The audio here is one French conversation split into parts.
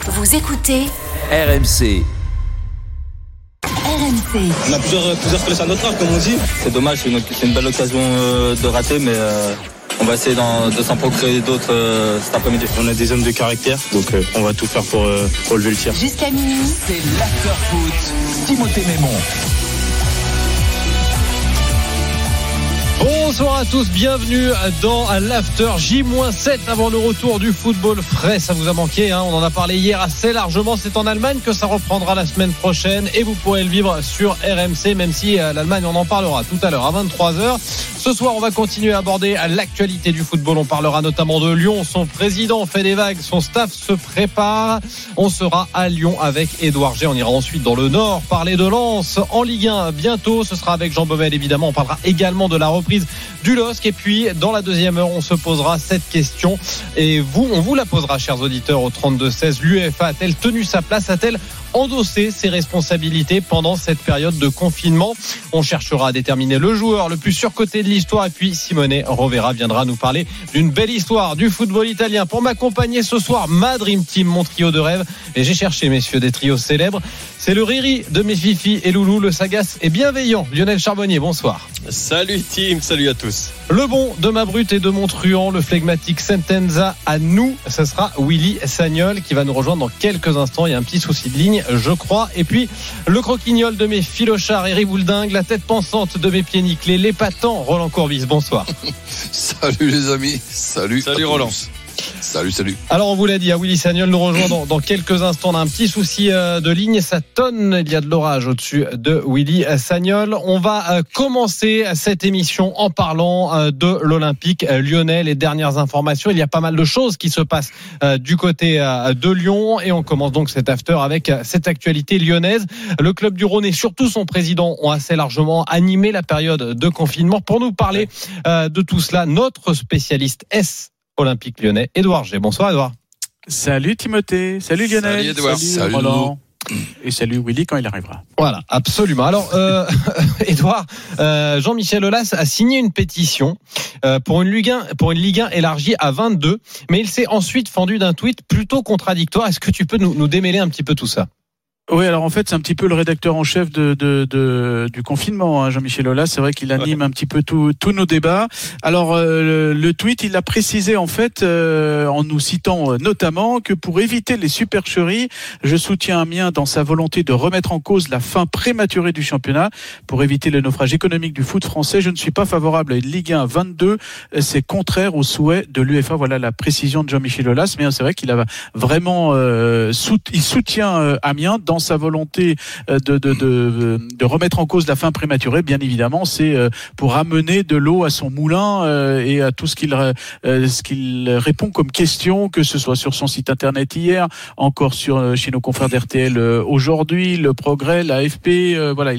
Vous écoutez RMC. On a plusieurs flèches à notre arc, comme on dit. C'est dommage, c'est une belle occasion de rater, mais on va essayer de s'en procurer d'autres cet après-midi. On a des hommes de caractère, donc on va tout faire pour relever le tir. Jusqu'à minuit, C'est l'after-foot. Timothée Mémon. Bonsoir à tous, bienvenue dans l'After J-7 avant le retour du football frais. Ça vous a manqué, hein, on en a parlé hier assez largement. C'est en Allemagne que ça reprendra la semaine prochaine et vous pourrez le vivre sur RMC, même si l'Allemagne, on en parlera tout à l'heure à 23h. Ce soir, on va continuer à aborder l'actualité du football. On parlera notamment de Lyon. Son président fait des vagues, son staff se prépare. On sera à Lyon avec Édouard G. On ira ensuite dans le Nord parler de Lens en Ligue 1 bientôt. Ce sera avec Jean Baumel évidemment. On parlera également de la reprise du LOSC. Et puis dans la deuxième heure, on se posera cette question. Et on vous la posera, chers auditeurs, au 32-16. L'UEFA a-t-elle tenu sa place? A-t-elle endosser ses responsabilités pendant cette période de confinement? On cherchera à déterminer le joueur le plus surcoté de l'histoire, et puis Simone Rovera viendra nous parler d'une belle histoire du football italien. Pour m'accompagner ce soir, ma Dream Team, mon trio de rêve, et j'ai cherché, messieurs, des trios célèbres. C'est le Riri de mes Fifi et Loulou, le sagace et bienveillant Lionel Charbonnier. Bonsoir. Salut team, salut à tous. Le bon de ma brute et de mon truand, le flegmatique Sentenza à nous, ce sera Willy Sagnol qui va nous rejoindre dans quelques instants. Il y a un petit souci de ligne, je crois. Et puis le croquignol de mes philochards, Eric Bouldingue, la tête pensante de mes pieds nickelés, l'épatant Roland Courbis. Bonsoir. Salut les amis. Salut Roland. Salut. Alors on vous l'a dit, Willy Sagnol nous rejoint dans quelques instants. On a un petit souci de ligne, ça tonne, il y a de l'orage au-dessus de Willy Sagnol. On va commencer cette émission en parlant de l'Olympique lyonnais. Les dernières informations, il y a pas mal de choses qui se passent du côté de Lyon, et on commence donc cet after avec cette actualité lyonnaise. Le club du Rhône et surtout son président ont assez largement animé la période de confinement. Pour nous parler de tout cela, notre spécialiste Olympique lyonnais, Édouard G. Bonsoir Édouard. Salut Timothée, salut Lionel, salut Édouard, salut Roland, et salut Willy quand il arrivera. Voilà, absolument. Alors Édouard, Jean-Michel Aulas a signé une pétition pour une Ligue 1 élargie à 22, mais il s'est ensuite fendu d'un tweet plutôt contradictoire. Est-ce que tu peux nous démêler un petit peu tout ça? Oui, alors en fait, c'est un petit peu le rédacteur en chef du confinement, hein, Jean-Michel Aulas. C'est vrai qu'il anime un petit peu tous nos débats. Alors, le tweet, il a précisé en fait, en nous citant notamment, que pour éviter les supercheries, je soutiens Amiens dans sa volonté de remettre en cause la fin prématurée du championnat. Pour éviter le naufrage économique du foot français, je ne suis pas favorable à une Ligue 1 22. C'est contraire aux souhaits de l'UEFA. Voilà la précision de Jean-Michel Aulas. Mais c'est vrai qu'il a vraiment, il soutient Amiens dans sa volonté de remettre en cause la fin prématurée. Bien évidemment, c'est pour amener de l'eau à son moulin et à tout ce qu'il répond comme question, que ce soit sur son site internet hier, encore chez nos confrères d'RTL aujourd'hui, Le Progrès, l'AFP. Voilà,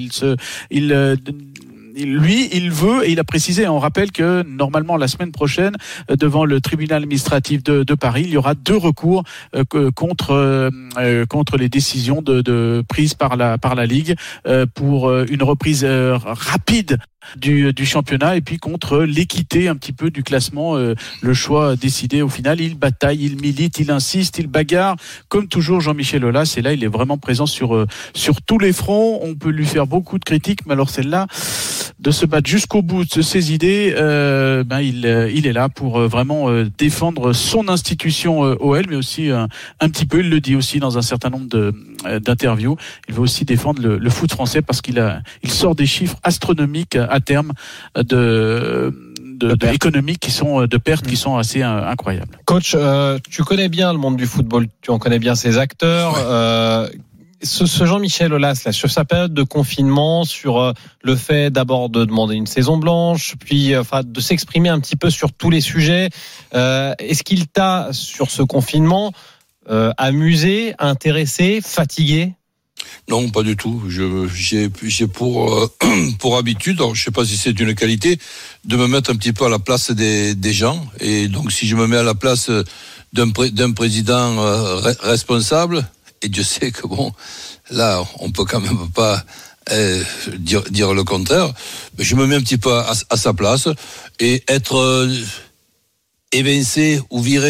il veut, et il a précisé, on rappelle que normalement la semaine prochaine, devant le tribunal administratif de Paris, il y aura 2 recours contre les décisions prises par la Ligue pour une reprise rapide du championnat, et puis contre l'équité un petit peu du classement, le choix décidé au final. Il bataille, il milite, il insiste, il bagarre comme toujours Jean-Michel Aulas, et là il est vraiment présent sur tous les fronts. On peut lui faire beaucoup de critiques, mais alors celle-là, de se battre jusqu'au bout de ses idées, il est là pour vraiment défendre son institution OL, mais aussi un petit peu, il le dit aussi dans un certain nombre d'interviews, il veut aussi défendre le foot français, parce qu'il sort des chiffres astronomiques à terme économiques qui sont de pertes qui sont assez incroyables. Coach, tu connais bien le monde du football, tu en connais bien ses acteurs. Ouais. Ce Jean-Michel Aulas, là, sur sa période de confinement, sur le fait d'abord de demander une saison blanche, puis de s'exprimer un petit peu sur tous les sujets, est-ce qu'il t'a, sur ce confinement, amusé, intéressé, fatigué? Non, pas du tout. J'ai pour habitude, alors je sais pas si c'est une qualité, de me mettre un petit peu à la place des gens. Et donc, si je me mets à la place d'un président responsable, et Dieu sait que bon, là, on peut quand même pas dire le contraire, mais je me mets un petit peu à sa place, et être évincé ou viré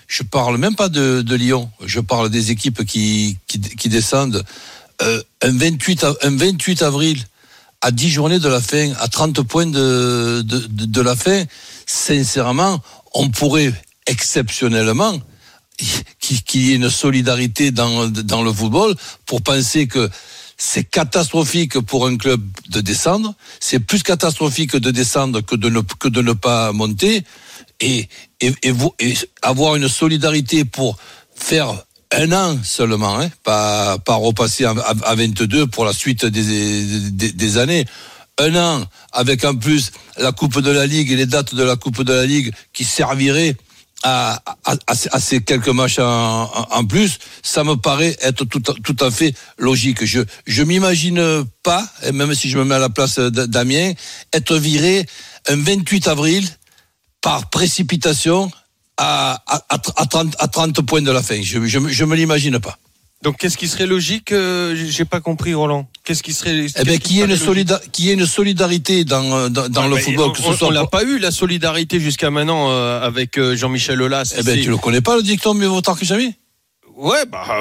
je parle même pas de Lyon, je parle des équipes qui descendent. Un 28 avril, à 10 journées de la fin, à 30 points de la fin, sincèrement, on pourrait exceptionnellement qu'il y ait une solidarité dans le football pour penser que c'est catastrophique pour un club de descendre, c'est plus catastrophique de descendre que de ne pas monter, et avoir une solidarité pour faire un an seulement, pas repasser à 22 pour la suite des années. Un an avec en plus la Coupe de la Ligue et les dates de la Coupe de la Ligue qui serviraient à ces quelques matchs en plus, ça me paraît être tout à fait logique. Je m'imagine pas, et même si je me mets à la place d'Amiens, être viré un 28 avril par précipitation à 30 points de la fin. Je me l'imagine pas. Donc qu'est-ce qui serait logique? J'ai pas compris, Roland. Qu'est-ce qui serait qu'il y ait une solidarité dans le football. On l'a pas eu, la solidarité jusqu'à maintenant avec Jean-Michel Aulas. Tu le connais pas, le dicton mieux vaut tard que jamais? Ouais.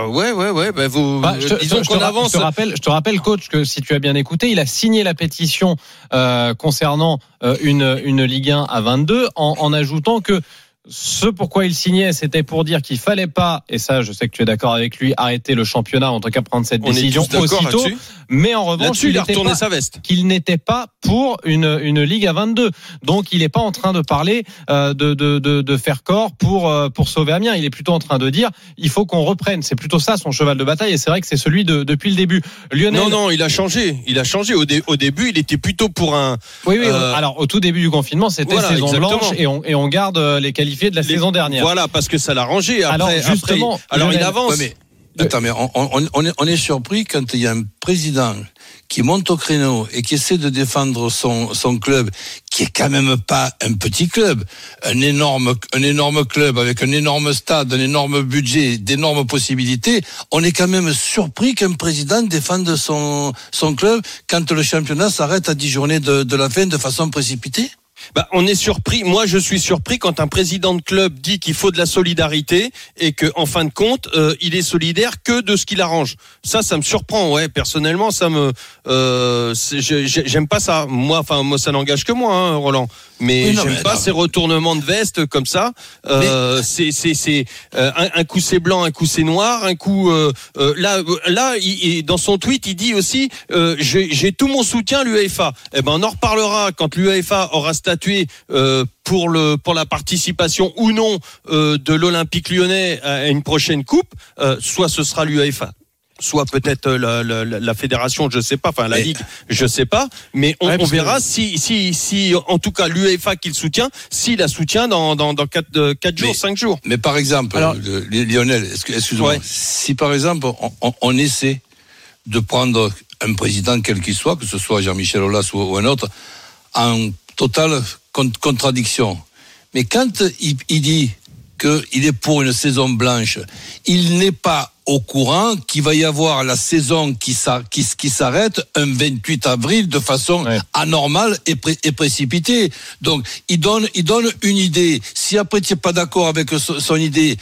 Disons qu'on avance. Je te rappelle, coach, que si tu as bien écouté, il a signé la pétition concernant une Ligue 1 à 22 en ajoutant que ce pourquoi il signait, c'était pour dire qu'il fallait pas, et ça je sais que tu es d'accord avec lui, arrêter le championnat, en tout cas prendre cette décision aussitôt, mais en revanche qu'il n'était pas pour une Ligue à 22. Donc il n'est pas en train de parler de faire corps pour sauver Amiens, il est plutôt en train de dire il faut qu'on reprenne, c'est plutôt ça son cheval de bataille, et c'est vrai que c'est celui depuis le début. Lionel... Non, il a changé au début il était plutôt pour un... Oui, alors au tout début du confinement c'était saison blanche et on garde les qualifiés de la saison dernière. Voilà, parce que ça l'a rangé. Après, il avance. Ouais, mais on est surpris quand il y a un président qui monte au créneau et qui essaie de défendre son club, qui est quand même pas un petit club, un énorme club avec un énorme stade, un énorme budget, d'énormes possibilités. On est quand même surpris qu'un président défende son club quand le championnat s'arrête à 10 journées de la fin de façon précipitée. On est surpris. Moi, je suis surpris quand un président de club dit qu'il faut de la solidarité et que, en fin de compte, il est solidaire que de ce qu'il arrange. Ça me surprend. Ouais, personnellement, j'aime pas ça. Moi, ça n'engage que moi, Roland. Mais j'aime pas ces retournements de veste comme ça. C'est un coup c'est blanc, un coup c'est noir, un coup là, dans son tweet, il dit aussi j'ai tout mon soutien à l'UEFA. On en reparlera quand l'UEFA aura statué pour la participation ou non de l'Olympique Lyonnais à une prochaine coupe. Soit ce sera l'UEFA, soit peut-être la fédération, je sais pas, la ligue, je sais pas, mais on verra si en tout cas l'UEFA qui le soutient, s'il la soutient dans 4 jours, 5 jours. Mais par exemple, Lionel, excuse-moi, si par exemple on essaie de prendre un président quel qu'il soit, que ce soit Jean-Michel Aulas ou un autre, en totale contradiction, mais quand il dit qu'il est pour une saison blanche, il n'est pas au courant qu'il va y avoir la saison qui s'arrête un 28 avril de façon anormale et précipitée. Donc, il donne une idée. Si après tu n'es pas d'accord avec son idée,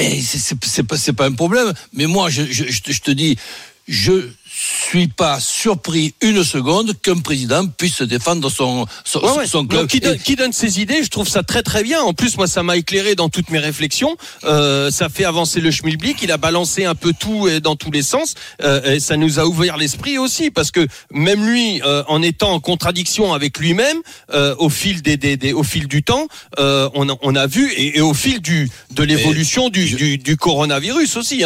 c'est pas un problème. Mais moi, je te dis, je suis pas surpris une seconde qu'un président puisse défendre son club. Qui donne ses idées, je trouve ça très très bien. En plus, moi, ça m'a éclairé dans toutes mes réflexions. Ça fait avancer le schmilblick. Il a balancé un peu tout dans tous les sens. Et ça nous a ouvert l'esprit aussi, parce que même lui, en étant en contradiction avec lui-même, au fil du temps, on a vu et au fil de l'évolution du coronavirus aussi.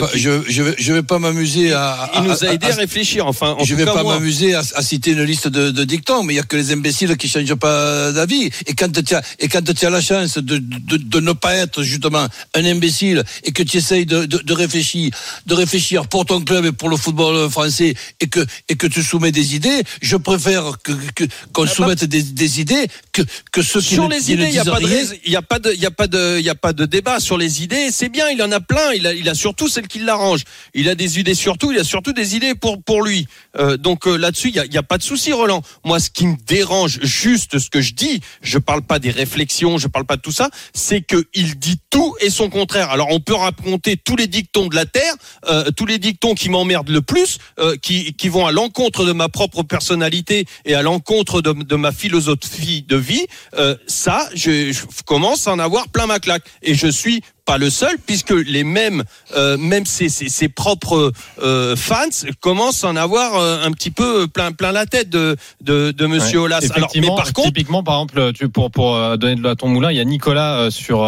Je vais pas m'amuser il nous a aidé à réfléchir. Je vais pas m'amuser à citer une liste de dictons, mais il y a que les imbéciles qui changent pas d'avis. Et quand tu as la chance de ne pas être justement un imbécile et que tu essayes de réfléchir pour ton club et pour le football français et que tu soumets des idées, je préfère qu'on soumette des idées que ceux qui sur ne les idées, il y a pas de débat sur les idées. C'est bien, il en a plein. Il a surtout celles qui l'arrangent. Il a des idées surtout. Il a surtout des idées décidé pour lui. Donc là-dessus, il y a pas de souci, Roland. Moi, ce qui me dérange, juste ce que je dis, je parle pas des réflexions, je parle pas de tout ça, c'est que il dit tout et son contraire. Alors on peut raconter tous les dictons de la terre, tous les dictons qui m'emmerdent le plus, qui vont à l'encontre de ma propre personnalité et à l'encontre de ma philosophie de vie. Ça, je commence à en avoir plein ma claque. Et je suis pas le seul, puisque les même ses propres fans commencent à en avoir un petit peu plein la tête de Monsieur Aulas. Alors, mais par contre, typiquement, par exemple, pour donner de l'eau à ton moulin, il y a Nicolas sur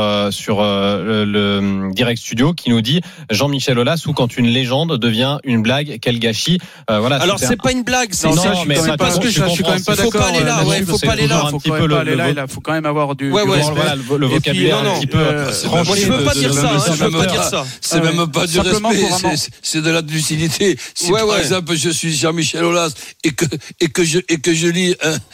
le Direct Studio qui nous dit Jean-Michel Aulas, ou quand une légende devient une blague, quel gâchis. Voilà. Alors c'est pas une blague, c'est mais parce que je suis quand même pas d'accord. Faut pas aller là, faut pas aller là. Il faut quand même avoir du le vocabulaire un petit peu tranché. Je veux pas dire ça, je veux pas dire ça. C'est même pas du respect, c'est de la lucidité. Si par exemple je suis Jean-Michel Aulas et que je lis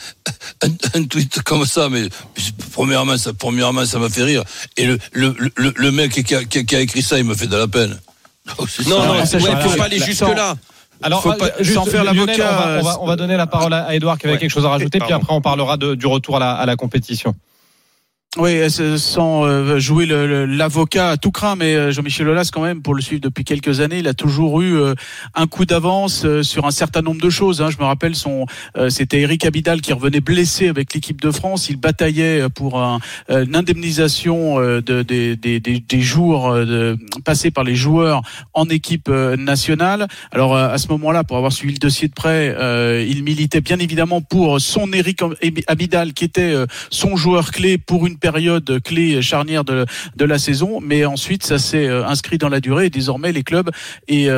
un tweet comme ça, mais premièrement ça m'a fait rire, et le mec qui a écrit ça, il me fait de la peine. Non, faut pas aller jusque là. Alors, sans faire l'avocat, on va donner la parole à Edouard qui avait quelque chose à rajouter, puis après on parlera du retour à la compétition. Oui, sans jouer l'avocat à tout craint, mais Jean-Michel Aulas, quand même, pour le suivre depuis quelques années, il a toujours eu un coup d'avance sur un certain nombre de choses. Je me rappelle, c'était Eric Abidal qui revenait blessé avec l'équipe de France. Il bataillait pour une indemnisation des jours passés par les joueurs en équipe nationale. Alors à ce moment-là, pour avoir suivi le dossier de près, il militait bien évidemment pour son Eric Abidal, qui était son joueur clé pour une période clé charnière de la saison, mais ensuite ça s'est inscrit dans la durée, et désormais les clubs, et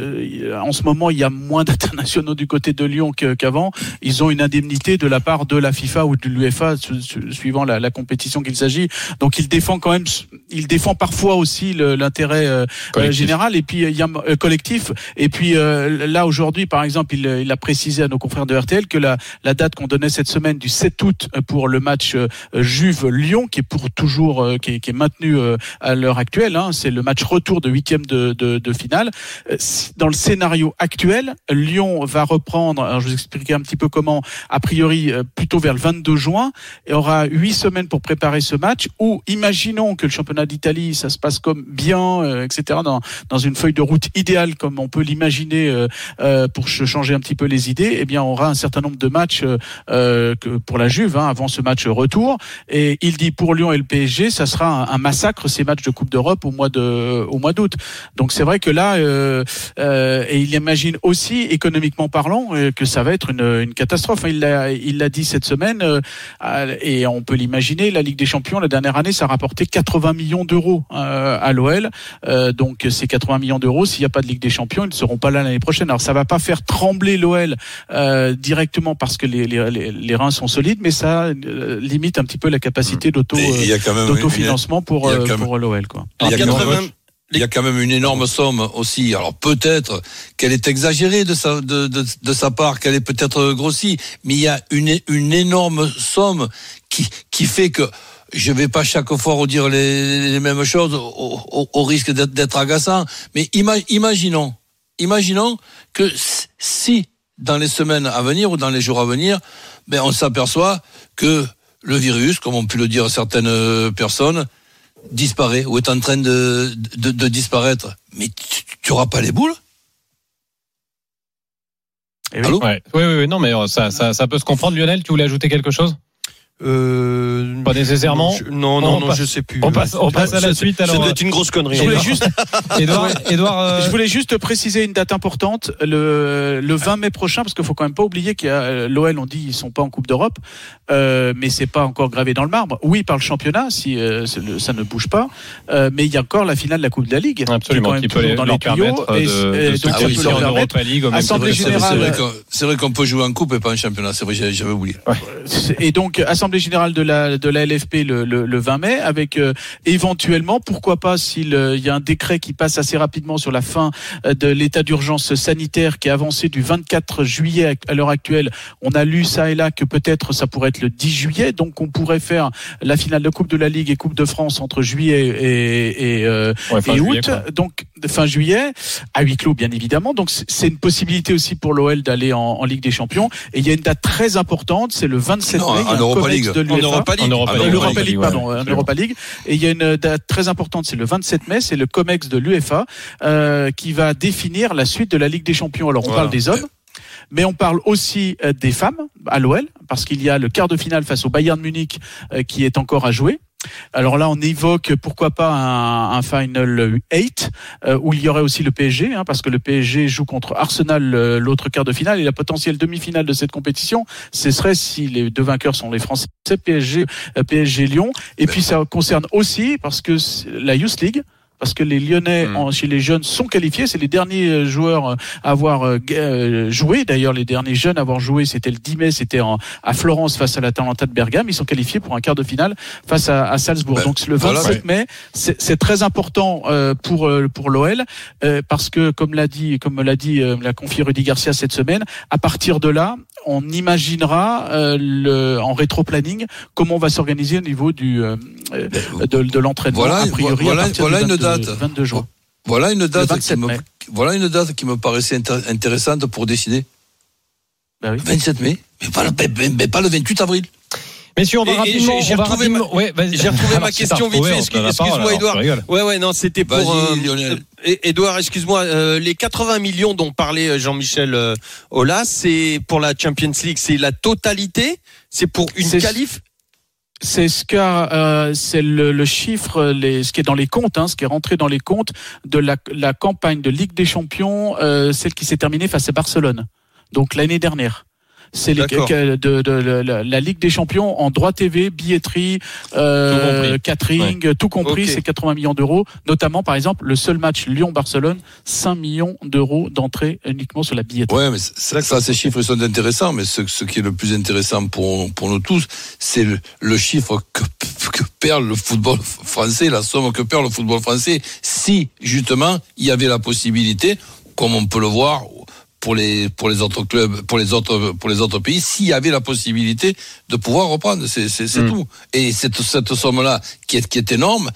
en ce moment il y a moins d'internationaux du côté de Lyon qu'avant, ils ont une indemnité de la part de la FIFA ou de l'UEFA suivant la compétition qu'il s'agit. Donc il défend parfois aussi l'intérêt général, et puis il y a collectif, et puis là aujourd'hui par exemple il a précisé à nos confrères de RTL que la date qu'on donnait cette semaine du 7 août pour le match Juve-Lyon, qui est pour toujours qui est maintenu à l'heure actuelle, c'est le match retour de 8e de finale. Dans le scénario actuel, Lyon va reprendre, alors je vous expliquerai un petit peu comment, a priori plutôt vers le 22 juin, et aura 8 semaines pour préparer ce match, où imaginons que le championnat d'Italie ça se passe comme bien, etc., dans une feuille de route idéale comme on peut l'imaginer, pour changer un petit peu les idées, eh bien on aura un certain nombre de matchs pour la Juve avant ce match retour. Et il dit pour Lyon et le PSG, ça sera un massacre, ces matchs de Coupe d'Europe au mois d'août. Donc c'est vrai que là, et il imagine aussi, économiquement parlant, que ça va être une catastrophe. Il l'a dit cette semaine, et on peut l'imaginer, la Ligue des Champions, la dernière année, ça a rapporté 80 millions d'euros à l'OL. Donc ces 80 millions d'euros, s'il n'y a pas de Ligue des Champions, ils ne seront pas là l'année prochaine. Alors ça va pas faire trembler l'OL directement parce que les reins sont solides, mais ça limite un petit peu la capacité d'autofinancement pour l'OL, quoi. Il y a quand même une énorme somme aussi. Alors peut-être qu'elle est exagérée de sa part, qu'elle est peut-être grossie, mais il y a une énorme somme qui fait que je vais pas chaque fois redire les mêmes choses au risque d'être agaçant, mais imaginons que si dans les semaines à venir ou dans les jours à venir, on s'aperçoit que le virus, comme ont pu le dire certaines personnes, disparaît ou est en train de disparaître. Mais tu n'auras pas les boules? Allô? Oui, non, mais ça peut se comprendre. Lionel, tu voulais ajouter quelque chose? Pas nécessairement. Non, je sais plus. On passe à la suite. Alors, ça doit être une grosse connerie. Edouard, je voulais juste préciser une date importante, le 20 mai prochain, parce qu'il faut quand même pas oublier qu'il y a l'OL, on dit ils sont pas en Coupe d'Europe, mais c'est pas encore gravé dans le marbre. Oui, par le championnat, si ça ne bouge pas, mais il y a encore la finale de la Coupe de la Ligue. Absolument, qui peut leur permettre de Europa League. Assemblée générale. C'est vrai qu'on peut jouer en coupe et pas en championnat. C'est vrai, j'avais oublié. Et donc assemblée l'assemblée générale de la LFP le 20 mai, avec éventuellement, pourquoi pas, s'il y a un décret qui passe assez rapidement sur la fin de l'état d'urgence sanitaire qui est avancé du 24 juillet à l'heure actuelle. On a lu ça et là que peut-être ça pourrait être le 10 juillet, donc on pourrait faire la finale de Coupe de la Ligue et Coupe de France entre juillet et août, donc fin juillet, à huis clos bien évidemment. Donc c'est une possibilité aussi pour l'OL d'aller en Ligue des Champions. Et il y a une date très importante, c'est le 27 mai. En Europa League. En Europa League. Et il y a une date très importante, c'est le 27 mai, c'est le COMEX de l'UEFA qui va définir la suite de la Ligue des Champions. Alors on parle des hommes, mais on parle aussi des femmes à l'OL, parce qu'il y a le quart de finale face au Bayern Munich qui est encore à jouer. Alors là, on évoque pourquoi pas un Final 8 où il y aurait aussi le PSG, parce que le PSG joue contre Arsenal l'autre quart de finale, et la potentielle demi-finale de cette compétition, ce serait, si les deux vainqueurs sont les Français, PSG Lyon. Et puis ça concerne aussi, parce que la Youth League, parce que les Lyonnais, chez les jeunes, sont qualifiés. C'est les derniers joueurs à avoir joué. D'ailleurs, les derniers jeunes à avoir joué, c'était le 10 mai, c'était à Florence face à l'Atalanta de Bergame. Ils sont qualifiés pour un quart de finale face à Salzbourg. Donc le 27 mai, c'est très important pour l'OL, parce que comme l'a dit l'a confié Rudy Garcia cette semaine, à partir de là, on imaginera en rétro-planning comment on va s'organiser au niveau de l'entraînement. Voilà, a priori, voilà une date. 22 juin. Voilà une date qui me paraissait intéressante pour décider. Ben oui. 27 mai, mais pas le 28 avril. Messieurs, on va rapidement. J'ai retrouvé ma question vite fait. Excuse-moi, Edouard. Ouais, non, c'était pour Edouard. Excuse-moi. Les 80 millions dont parlait Jean-Michel Aulas, c'est pour la Champions League. C'est la totalité. C'est pour une qualif. C'est c'est le chiffre, ce qui est dans les comptes, ce qui est rentré dans les comptes de la campagne de Ligue des Champions, celle qui s'est terminée face à Barcelone. Donc l'année dernière. C'est la Ligue des Champions en droit TV, billetterie, catering, tout compris, c'est 80 millions d'euros. Notamment, par exemple, le seul match Lyon-Barcelone, 5 millions d'euros d'entrée uniquement sur la billetterie. Ouais, mais ça, ces chiffres sont intéressants, mais ce qui est le plus intéressant pour nous tous, c'est le chiffre que perd le football français, la somme que perd le football français, si, justement, il y avait la possibilité, comme on peut le voir, pour les autres clubs, pour les autres pays, s'il y avait la possibilité de pouvoir reprendre, c'est tout. Et cette somme-là qui est énorme,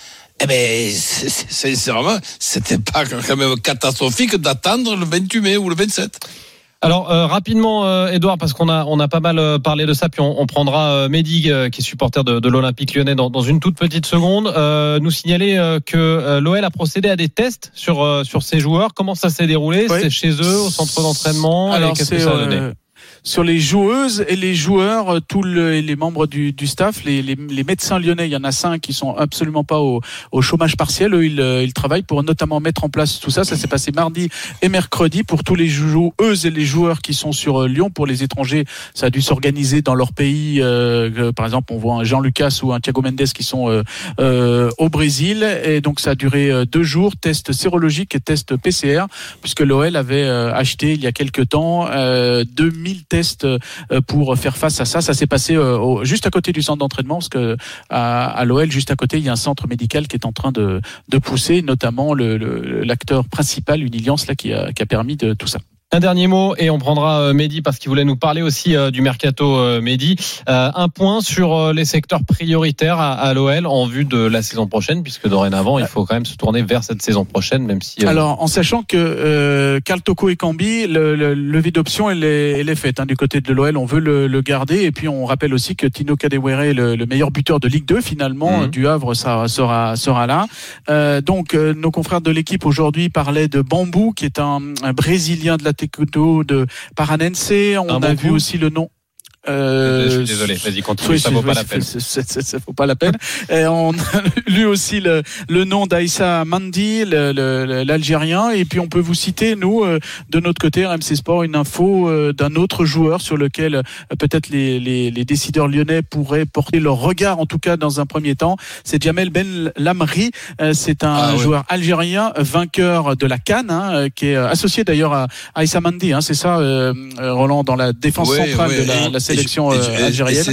sincèrement, c'était pas quand même catastrophique d'attendre le 28 mai ou le 27. Alors rapidement, Edouard, parce qu'on a pas mal parlé de ça, puis on prendra Mehdi, qui est supporter de l'Olympique Lyonnais, dans une toute petite seconde, nous signaler que l'OL a procédé à des tests sur ses joueurs. Comment ça s'est déroulé? C'est chez eux, au centre d'entraînement? Alors qu'est-ce que ça a donné? Sur les joueuses et les joueurs, tous les membres du staff, les médecins lyonnais, il y en a 5 qui sont absolument pas au chômage partiel. Eux, ils travaillent pour notamment mettre en place tout ça. Ça s'est passé mardi et mercredi pour tous les joueuses et les joueurs qui sont sur Lyon. Pour les étrangers, ça a dû s'organiser dans leur pays. Par exemple, on voit un Jean Lucas ou un Thiago Mendes qui sont au Brésil. Et donc, ça a duré 2 jours, test sérologique et test PCR, puisque l'OL avait acheté il y a quelques temps 2000 tests pour faire face à ça. Ça s'est passé juste à côté du centre d'entraînement, parce que à l'OL, juste à côté, il y a un centre médical qui est en train de pousser, notamment l'acteur principal, Uniliance, là, qui a permis de tout ça. Un dernier mot et on prendra Mehdi, parce qu'il voulait nous parler aussi du mercato. Mehdi, un point sur les secteurs prioritaires à l'OL en vue de la saison prochaine, puisque dorénavant il faut quand même se tourner vers cette saison prochaine, même si alors en sachant que Karl Toko Ekambi, le levée d'option elle est faite du côté de l'OL, on veut le garder, et puis on rappelle aussi que Tino Kadewere, le meilleur buteur de Ligue 2 finalement du Havre, ça sera là. Donc nos confrères de l'équipe aujourd'hui parlaient de Bambou, qui est un Brésilien de la de Paranense. On a vu aussi le nom. Je suis désolé, vas-y, continue, ça vaut pas la peine. Ça vaut pas la peine. Et on a lu aussi le nom d'Aïssa Mandi, l'Algérien, et puis on peut vous citer, nous, de notre côté, RMC Sport, une info d'un autre joueur sur lequel peut-être les décideurs lyonnais pourraient porter leur regard, en tout cas dans un premier temps. C'est Jamel Ben Lamri, c'est un joueur algérien, vainqueur de la CAN, qui est associé d'ailleurs à Aïssa Mandi, c'est ça, Roland, dans la défense centrale de la sélection algérienne.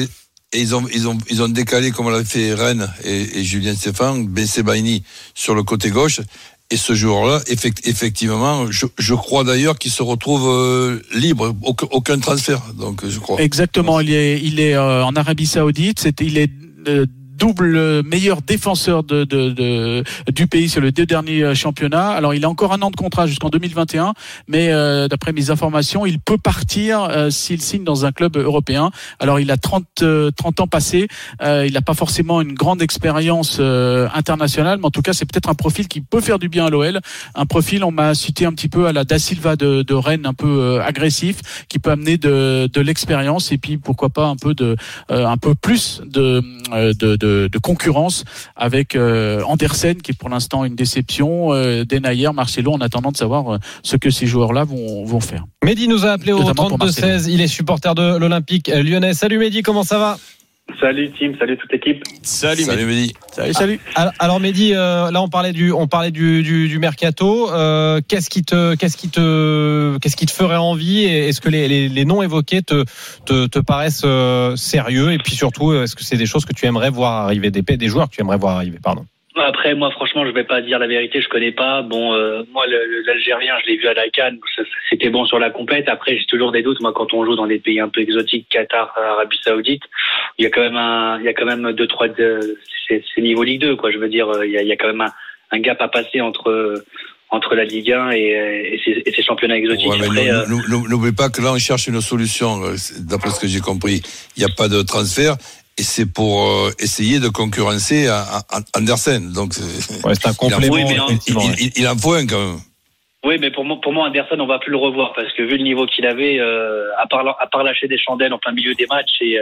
Et ils ont décalé, comme l'a fait Rennes et Julien Stéphane, Bensebaini sur le côté gauche. Et ce joueur-là, effectivement, je crois d'ailleurs qu'il se retrouve libre, aucun transfert. Donc, je crois. Exactement. Il est en Arabie Saoudite. Il est double meilleur défenseur du pays sur les 2 derniers championnats. Alors il a encore 1 an de contrat jusqu'en 2021, mais d'après mes informations, il peut partir s'il signe dans un club européen. Alors il a 30 ans passés, il n'a pas forcément une grande expérience internationale, mais en tout cas c'est peut-être un profil qui peut faire du bien à l'OL. Un profil, on m'a cité un petit peu à la Da Silva de Rennes, un peu agressif, qui peut amener de l'expérience et puis pourquoi pas un peu plus de concurrence avec Andersen qui est pour l'instant une déception, Denayer, Marcelo, en attendant de savoir ce que ces joueurs-là vont faire. Mehdi nous a appelé au 32-16, il est supporter de l'Olympique lyonnais. Salut Mehdi, comment ça va ? Salut team, salut toute l'équipe. Salut Mehdi. Salut. Alors Mehdi, là on parlait du mercato. Qu'est-ce qui te ferait envie ? Est-ce que les noms évoqués te paraissent sérieux ? Et puis surtout, est-ce que c'est des choses que tu aimerais voir arriver, des joueurs que tu aimerais voir arriver, pardon. Après, moi, franchement, je vais pas dire la vérité, je connais pas. Bon, moi, l'Algérien, je l'ai vu à la CAN, c'était bon sur la compète. Après, j'ai toujours des doutes. Moi, quand on joue dans des pays un peu exotiques, Qatar, Arabie Saoudite, il y a quand même 2-3, c'est niveau Ligue 2, quoi. Je veux dire, il y a quand même un gap à passer entre la Ligue 1 et ces championnats exotiques. Ouais, après, n'oubliez pas que là, on cherche une solution. D'après ce que j'ai compris, il n'y a pas de transfert. Et c'est pour essayer de concurrencer Andersen. Donc c'est un complément. Il en faut un quand même. Oui, mais pour moi, Andersen, on va plus le revoir parce que vu le niveau qu'il avait, à part lâcher des chandelles en plein milieu des matchs et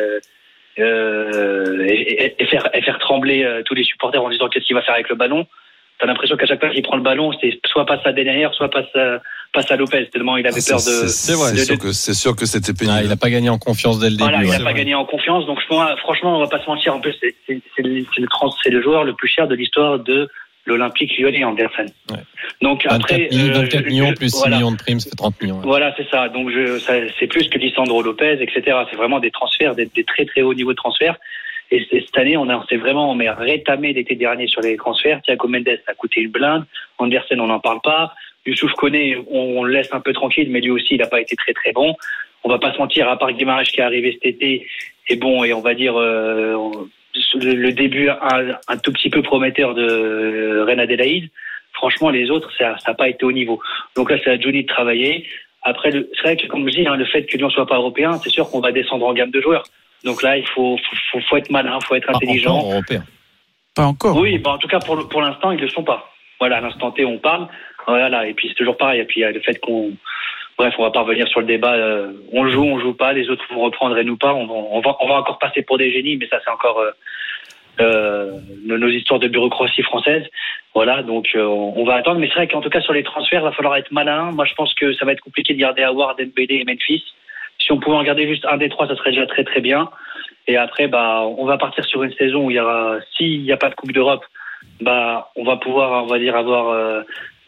faire trembler tous les supporters en disant qu'est-ce qu'il va faire avec le ballon. T'as l'impression qu'à chaque fois qu'il prend le ballon, c'est soit passe à Denayer, soit passe à Lopez, tellement il avait peur de... C'est vrai, c'est sûr que c'était pénible. Il n'a pas gagné en confiance dès le début. Voilà, il n'a pas gagné en confiance, donc franchement, on va pas se mentir, en plus, c'est le joueur le plus cher de l'histoire de l'Olympique lyonnais, Andersen. Ouais. Donc après... 24 millions plus 6 millions de primes, ça fait 30 millions. Ouais. Voilà, c'est ça. Donc c'est plus que Lisandro Lopez, etc. C'est vraiment des transferts, des très très hauts niveaux de transferts. Et cette année, on s'est vraiment rétamé l'été dernier sur les transferts. Thiago Mendes a coûté une blinde. Andersen, on n'en parle pas. Youssouf Koné, on le laisse un peu tranquille, mais lui aussi, il n'a pas été très très bon. On va pas se mentir, à part Guimarães qui est arrivé cet été, et on va dire le début un tout petit peu prometteur de Reine Adélaïde. Franchement, les autres, ça n'a pas été au niveau. Donc là, c'est à Johnny de travailler. Après, c'est vrai que, comme je dis, le fait que Lyon soit pas européen, c'est sûr qu'on va descendre en gamme de joueurs. Donc là, il faut être malin, faut être intelligent. Pas encore européen. Pas encore. Oui, en tout cas pour l'instant, ils le sont pas. Voilà, à l'instant T, on parle. Voilà, et puis c'est toujours pareil. Et puis il y a le fait bref, on va pas revenir sur le débat. On joue pas, les autres vont reprendre et nous pas. On va encore passer pour des génies, mais ça c'est encore nos histoires de bureaucratie française. Voilà, donc on va attendre. Mais c'est vrai qu'en tout cas sur les transferts, il va falloir être malin. Moi, je pense que ça va être compliqué de garder Howard, Dembélé et Memphis. Si on pouvait en garder juste un des trois, ça serait déjà très très bien. Et après, on va partir sur une saison où s'il n'y a pas de Coupe d'Europe, on va pouvoir, on va dire, avoir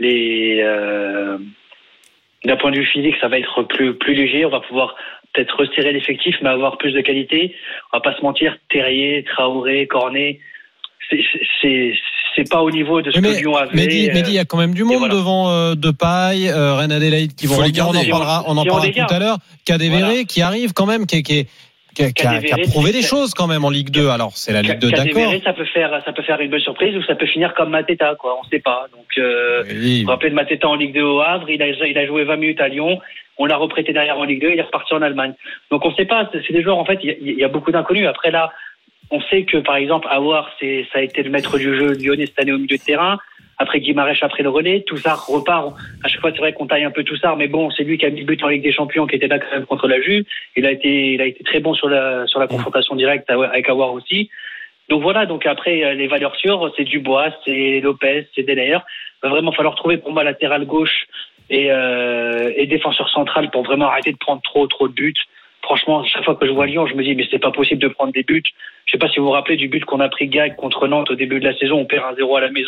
d'un point de vue physique, ça va être plus léger. On va pouvoir peut-être resserrer l'effectif, mais avoir plus de qualité. On va pas se mentir, Terrier, Traoré, Cornet, c'est pas au niveau de ce que Lyon avait. Mehdi, il y a quand même du monde devant Depay, Reine Adélaïde qui vont regarder. On en parlera tout à l'heure. Kadewere qui arrive quand même, qui a prouvé des choses quand même en Ligue 2. Alors c'est la Ligue 2, d'accord. Ça peut faire une bonne surprise ou ça peut finir comme Mateta, quoi. On sait pas. Donc vous vous rappelez de Mateta en Ligue 2 au Havre, il a joué 20 minutes à Lyon. On l'a reprêté derrière en Ligue 2, il est reparti en Allemagne. Donc on sait pas. C'est des joueurs, en fait, il y a beaucoup d'inconnus. Après là, on sait que par exemple Aouar, ça a été le maître du jeu lyonnais cette année au milieu de terrain. Après Guimarães, après le relais, tout ça repart. À chaque fois, c'est vrai qu'on taille un peu tout ça, mais bon, c'est lui qui a mis le but en Ligue des Champions, qui était là quand même contre la Juve. Il a été très bon sur la confrontation directe avec Aouar aussi. Donc voilà. Donc après, les valeurs sûres, c'est Dubois, c'est Lopez, c'est Denayer. Il va vraiment falloir trouver pour moi latéral gauche et défenseur central pour vraiment arrêter de prendre trop de buts. Franchement, chaque fois que je vois Lyon, je me dis mais c'est pas possible de prendre des buts. Je sais pas si vous vous rappelez du but qu'on a pris Gag contre Nantes au début de la saison. On perd 1-0 à la maison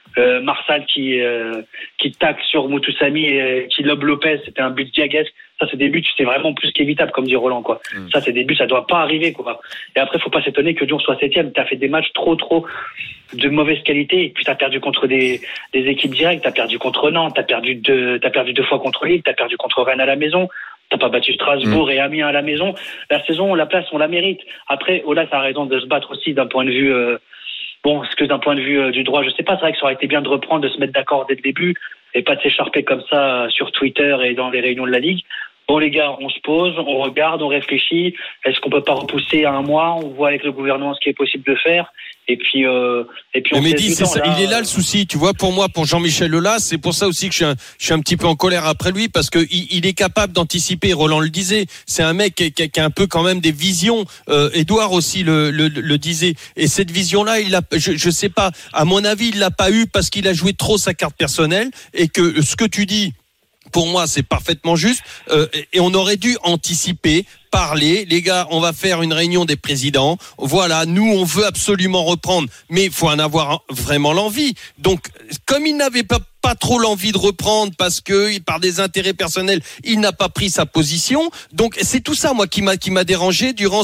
Marsal qui tacle sur Moutoussamy et qui lobe Lopez, c'était un but diaguesque. Ça, c'est des buts, c'est vraiment plus qu'évitable, comme dit Roland, quoi. Ça, c'est des buts, ça doit pas arriver, quoi. Et après, faut pas s'étonner que Lyon soit 7e. T'as fait des matchs trop de mauvaise qualité, et puis t'as perdu contre des équipes directes, t'as perdu contre Nantes, t'as perdu deux fois contre Lille, t'as perdu contre Rennes à la maison. T'as pas battu Strasbourg et Amiens à la maison. La saison, la place, on la mérite. Après, Olas a raison de se battre aussi d'un point de vue, parce que d'un point de vue du droit, je sais pas, c'est vrai que ça aurait été bien de reprendre, de se mettre d'accord dès le début, et pas de s'écharper comme ça sur Twitter et dans les réunions de la Ligue. Bon, les gars, on se pose, on regarde, on réfléchit. Est-ce qu'on peut pas repousser à un mois? On voit avec le gouvernement ce qui est possible de faire. Et puis on mais Mehdi, il est là le souci. Tu vois, pour moi, pour Jean-Michel Aulas, c'est pour ça aussi que je suis un petit peu en colère après lui, parce que il est capable d'anticiper. Roland le disait. C'est un mec qui a un peu quand même des visions. Édouard aussi le disait. Et cette vision-là, je sais pas. À mon avis, il l'a pas eu parce qu'il a joué trop sa carte personnelle, et que ce que tu dis, pour moi, c'est parfaitement juste. Et on aurait dû anticiper, parler. Les gars, on va faire une réunion des présidents. Voilà, nous, on veut absolument reprendre. Mais il faut en avoir vraiment l'envie. Donc, comme il n'avait pas trop l'envie de reprendre parce que, par des intérêts personnels, il n'a pas pris sa position. Donc, c'est tout ça, moi, qui m'a dérangé durant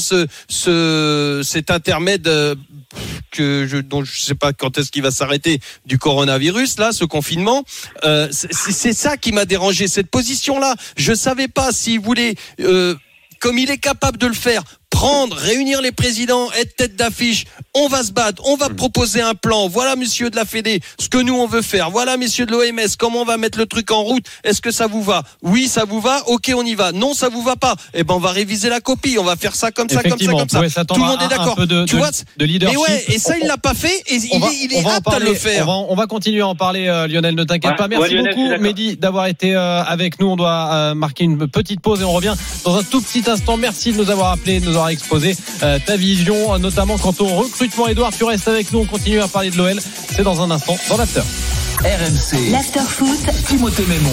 cet intermède dont je sais pas quand est-ce qu'il va s'arrêter, du coronavirus, là, ce confinement. C'est ça qui m'a dérangé, cette position-là. Je savais pas s'il voulait, comme il est capable de le faire, réunir les présidents, être tête d'affiche, on va se battre, on va proposer un plan, voilà messieurs de la Fédé, ce que nous on veut faire, voilà messieurs de l'OMS, comment on va mettre le truc en route, est-ce que ça vous va? Oui, ça vous va, ok, on y va. Non, ça vous va pas, eh ben on va réviser la copie, on va faire ça comme ça, comme ça, comme ça. Tout le monde est d'accord. Tu vois, de leadership. Mais ouais, et ça il l'a pas fait, et il est apte à le faire. On va continuer à en parler, Lionel, ne t'inquiète pas. Merci beaucoup, Mehdi, d'avoir été avec nous. On doit marquer une petite pause et on revient dans un tout petit instant. Merci de nous avoir appelés, de nous avoir exposé ta vision, notamment quant au recrutement. Edouard, tu restes avec nous, on continue à parler de l'OL. C'est dans un instant dans l'After. RMC. L'After Foot. Timothée Mémon.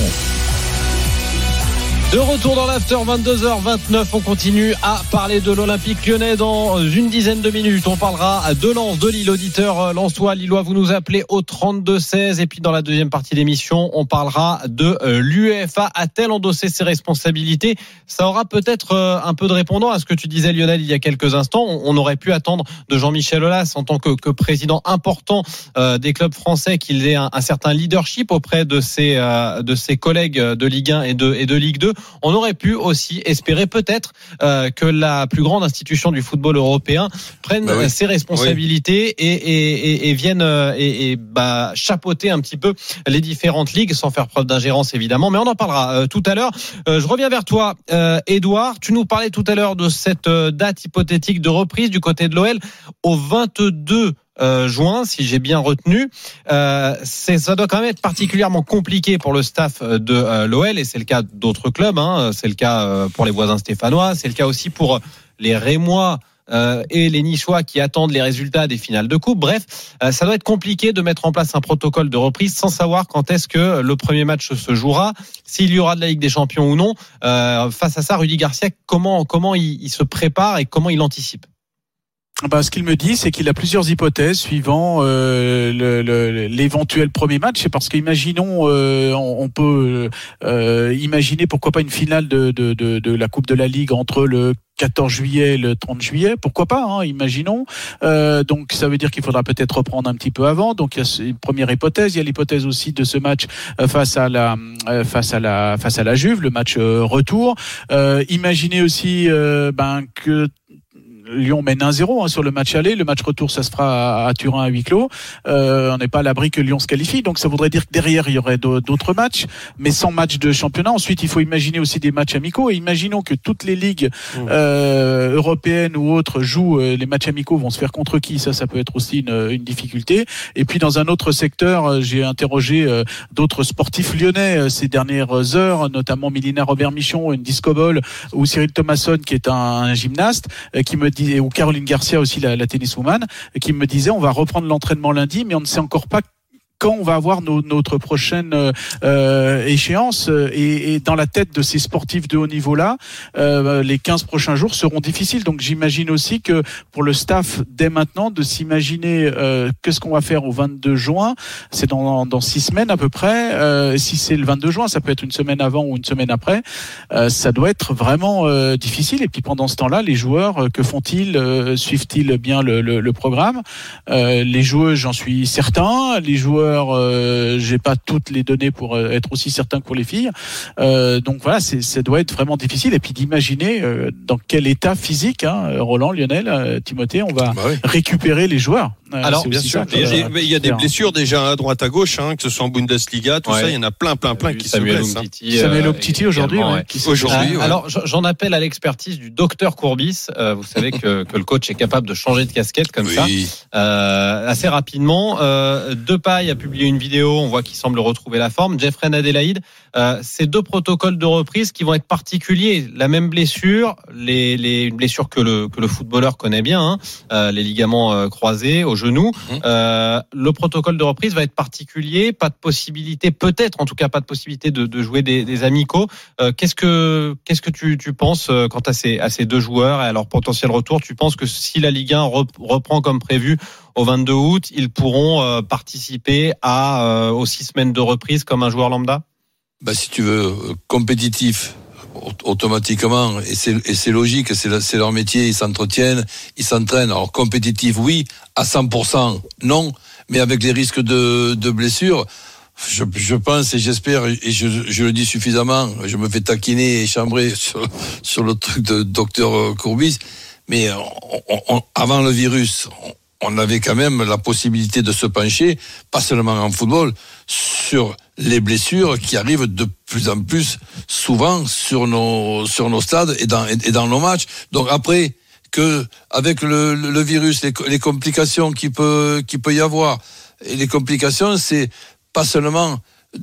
De retour dans l'After, 22h29, on continue à parler de l'Olympique Lyonnais dans une dizaine de minutes. On parlera de Lens, de Lille, auditeur lensois, lillois, vous nous appelez au 32-16. Et puis dans la deuxième partie d'émission, on parlera de l'UEFA. A-t-elle endossé ses responsabilités? Ça aura peut-être un peu de répondant à ce que tu disais, Lionel, il y a quelques instants. On aurait pu attendre de Jean-Michel Aulas, en tant que président important des clubs français, qu'il ait un certain leadership auprès de ses collègues de Ligue 1 et de Ligue 2. On aurait pu aussi espérer peut-être que la plus grande institution du football européen prenne ses responsabilités et vienne chapeauter un petit peu les différentes ligues, sans faire preuve d'ingérence évidemment, mais on en parlera tout à l'heure. Je reviens vers toi, Edouard. Tu nous parlais tout à l'heure de cette date hypothétique de reprise du côté de l'OL au 22 juin, si j'ai bien retenu. Ça doit quand même être particulièrement compliqué pour le staff de l'OL, et c'est le cas d'autres clubs, c'est le cas pour les voisins stéphanois, c'est le cas aussi pour les Rémois et les Niçois qui attendent les résultats des finales de coupe. Bref, ça doit être compliqué de mettre en place un protocole de reprise sans savoir quand est-ce que le premier match se jouera, s'il y aura de la Ligue des Champions ou non. Face à ça, Rudy Garcia, comment il se prépare et comment il anticipe? Ce qu'il me dit, c'est qu'il a plusieurs hypothèses suivant l'éventuel premier match. C'est parce qu'imaginons, on peut imaginer pourquoi pas une finale de la Coupe de la Ligue entre le 14 juillet et le 30 juillet, pourquoi pas, imaginons. Donc ça veut dire qu'il faudra peut-être reprendre un petit peu avant. Donc il y a une première hypothèse, il y a l'hypothèse aussi de ce match face à la Juve, le match retour. Imaginez aussi que Lyon mène 1-0 sur le match aller. Le match retour, ça se fera à Turin à huis clos. On n'est pas à l'abri que Lyon se qualifie. Donc ça voudrait dire que derrière, il y aurait d'autres matchs, mais sans match de championnat. Ensuite, il faut imaginer aussi des matchs amicaux. Et imaginons que toutes les ligues européennes ou autres jouent. Les matchs amicaux vont se faire contre qui? Ça peut être aussi une difficulté. Et puis dans un autre secteur, j'ai interrogé d'autres sportifs lyonnais ces dernières heures, notamment Mélina Robert-Michon, une discobole, ou Cyril Thomasson, qui est un gymnaste, qui me dit, ou Caroline Garcia aussi, la tenniswoman, qui me disait on va reprendre l'entraînement lundi, mais on ne sait encore pas quand on va avoir notre prochaine échéance, et dans la tête de ces sportifs de haut niveau-là, les 15 prochains jours seront difficiles. Donc j'imagine aussi que pour le staff, dès maintenant, de s'imaginer qu'est-ce qu'on va faire au 22 juin, c'est dans 6 semaines à peu près. Si c'est le 22 juin, ça peut être une semaine avant ou une semaine après. Ça doit être vraiment difficile. Et puis pendant ce temps-là, les joueurs, que font-ils? Suivent-ils bien le programme? Les joueuses, j'en suis certain. Les joueurs, j'ai pas toutes les données pour être aussi certain que pour les filles. Donc voilà, ça doit être vraiment difficile. Et puis d'imaginer dans quel état physique, Roland, Lionel, Timothée, on va récupérer les joueurs. Alors bien sûr, il y a des blessures déjà à droite à gauche, que ce soit en Bundesliga, tout ça, il y en a plein qui se blessent. Samuel Umtiti aujourd'hui. Alors j'en appelle à l'expertise du docteur Courbis. Vous savez que le coach est capable de changer de casquette comme ça assez rapidement. Depay a publié une vidéo, on voit qu'il semble retrouver la forme. Jeffrey Adélaïde, ces 2 protocoles de reprise qui vont être particuliers. La même blessure, les blessures que le footballeur connaît bien, les ligaments croisés au genou. Le protocole de reprise va être particulier, pas de possibilité, peut-être en tout cas pas de possibilité de jouer des amicaux. Qu'est-ce que tu penses quant à ces 2 joueurs et à leur potentiel retour? Tu penses que si la Ligue 1 reprend comme prévu au 22 août, ils pourront participer aux 6 semaines de reprise comme un joueur lambda? Si tu veux, compétitif, automatiquement, et c'est logique, c'est leur métier, ils s'entretiennent, ils s'entraînent. Alors compétitif, oui, à 100%, non, mais avec les risques de blessures, je pense et j'espère, et je le dis suffisamment, je me fais taquiner et chambrer sur le truc de docteur Courbis, mais avant le virus, on avait quand même la possibilité de se pencher, pas seulement en football, sur les blessures qui arrivent de plus en plus souvent sur nos stades et dans nos matchs. Donc après que avec le virus, les complications qui peut y avoir, et les complications, c'est pas seulement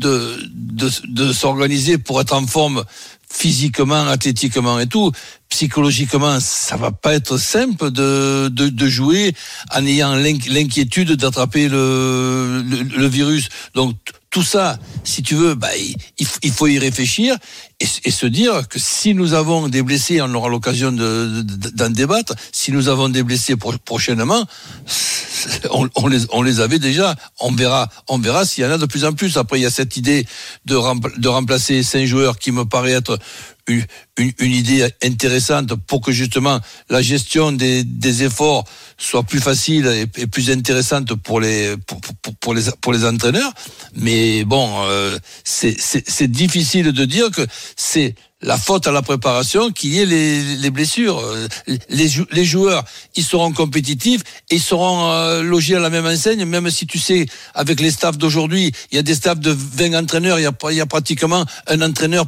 de s'organiser pour être en forme physiquement, athlétiquement et tout, psychologiquement, ça va pas être simple de jouer en ayant l'inquiétude d'attraper le virus. Donc tout ça, si tu veux, il faut y réfléchir et se dire que si nous avons des blessés, on aura l'occasion d'en débattre. Si nous avons des blessés prochainement, on les avait déjà. On verra s'il y en a de plus en plus. Après, il y a cette idée de remplacer 5 joueurs qui me paraît être une idée intéressante pour que justement la gestion des efforts soit plus facile et plus intéressante pour les entraîneurs. Mais bon, c'est difficile de dire que c'est la faute à la préparation qui est les blessures. Les joueurs, ils seront compétitifs et ils seront logés à la même enseigne, même si tu sais, avec les staffs d'aujourd'hui, il y a des staffs de 20 entraîneurs, il y a pratiquement un entraîneur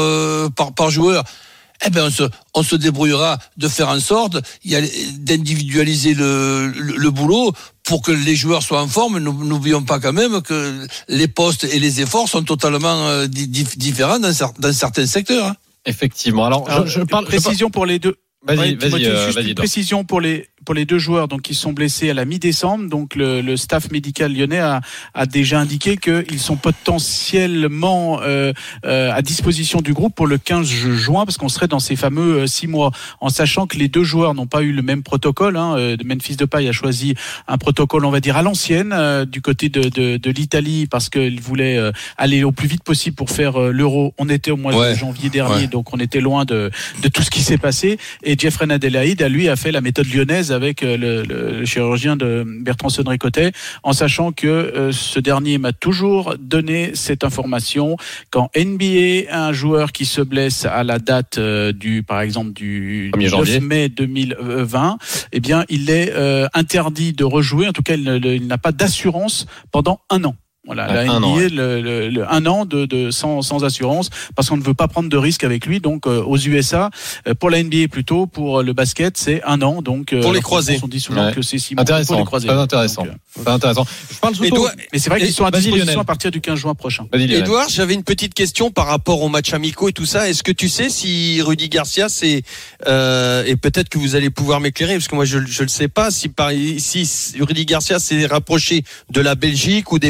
par joueur. Eh ben, on se débrouillera de faire en sorte d'individualiser le boulot pour que les joueurs soient en forme. N'oublions pas quand même que les postes et les efforts sont totalement différents dans certains secteurs. Effectivement. Alors, je parle précision pour les deux. Vas-y, précision pour les 2 joueurs donc qui sont blessés à la mi-décembre. Donc le staff médical lyonnais a déjà indiqué qu'ils sont potentiellement à disposition du groupe pour le 15 juin, parce qu'on serait dans ces fameux 6 mois, en sachant que les 2 joueurs n'ont pas eu le même protocole. Memphis Depay a choisi un protocole, on va dire, à l'ancienne, du côté de l'Italie, parce qu'il voulait aller au plus vite possible pour faire l'Euro. On était au mois de janvier dernier, donc on était loin de tout ce qui s'est passé. Et Jeffrey Adélaïde, lui, a fait la méthode lyonnaise avec le chirurgien de Bertrand Sonnery-Cotet, en sachant que ce dernier m'a toujours donné cette information. Quand NBA, un joueur qui se blesse à la date par exemple du 9 mai 2020, eh bien, il est interdit de rejouer. En tout cas, il n'a pas d'assurance pendant 1 an. Voilà, la NBA, un an sans assurance, parce qu'on ne veut pas prendre de risques avec lui. Donc, aux USA, pour la NBA plutôt, pour le basket, c'est 1 an. Donc, pour les croisés. On dit souvent que c'est 6 mois pour les croisés. Très intéressant. Très intéressant. Je parle surtout, mais c'est vrai qu'ils sont à disposition à partir du 15 juin prochain. Edouard, j'avais une petite question par rapport aux matchs amicaux et tout ça. Est-ce que tu sais si Rudy Garcia, et peut-être que vous allez pouvoir m'éclairer, parce que moi je le sais pas, si Rudy Garcia s'est rapproché de la Belgique ou des Pays-Bas,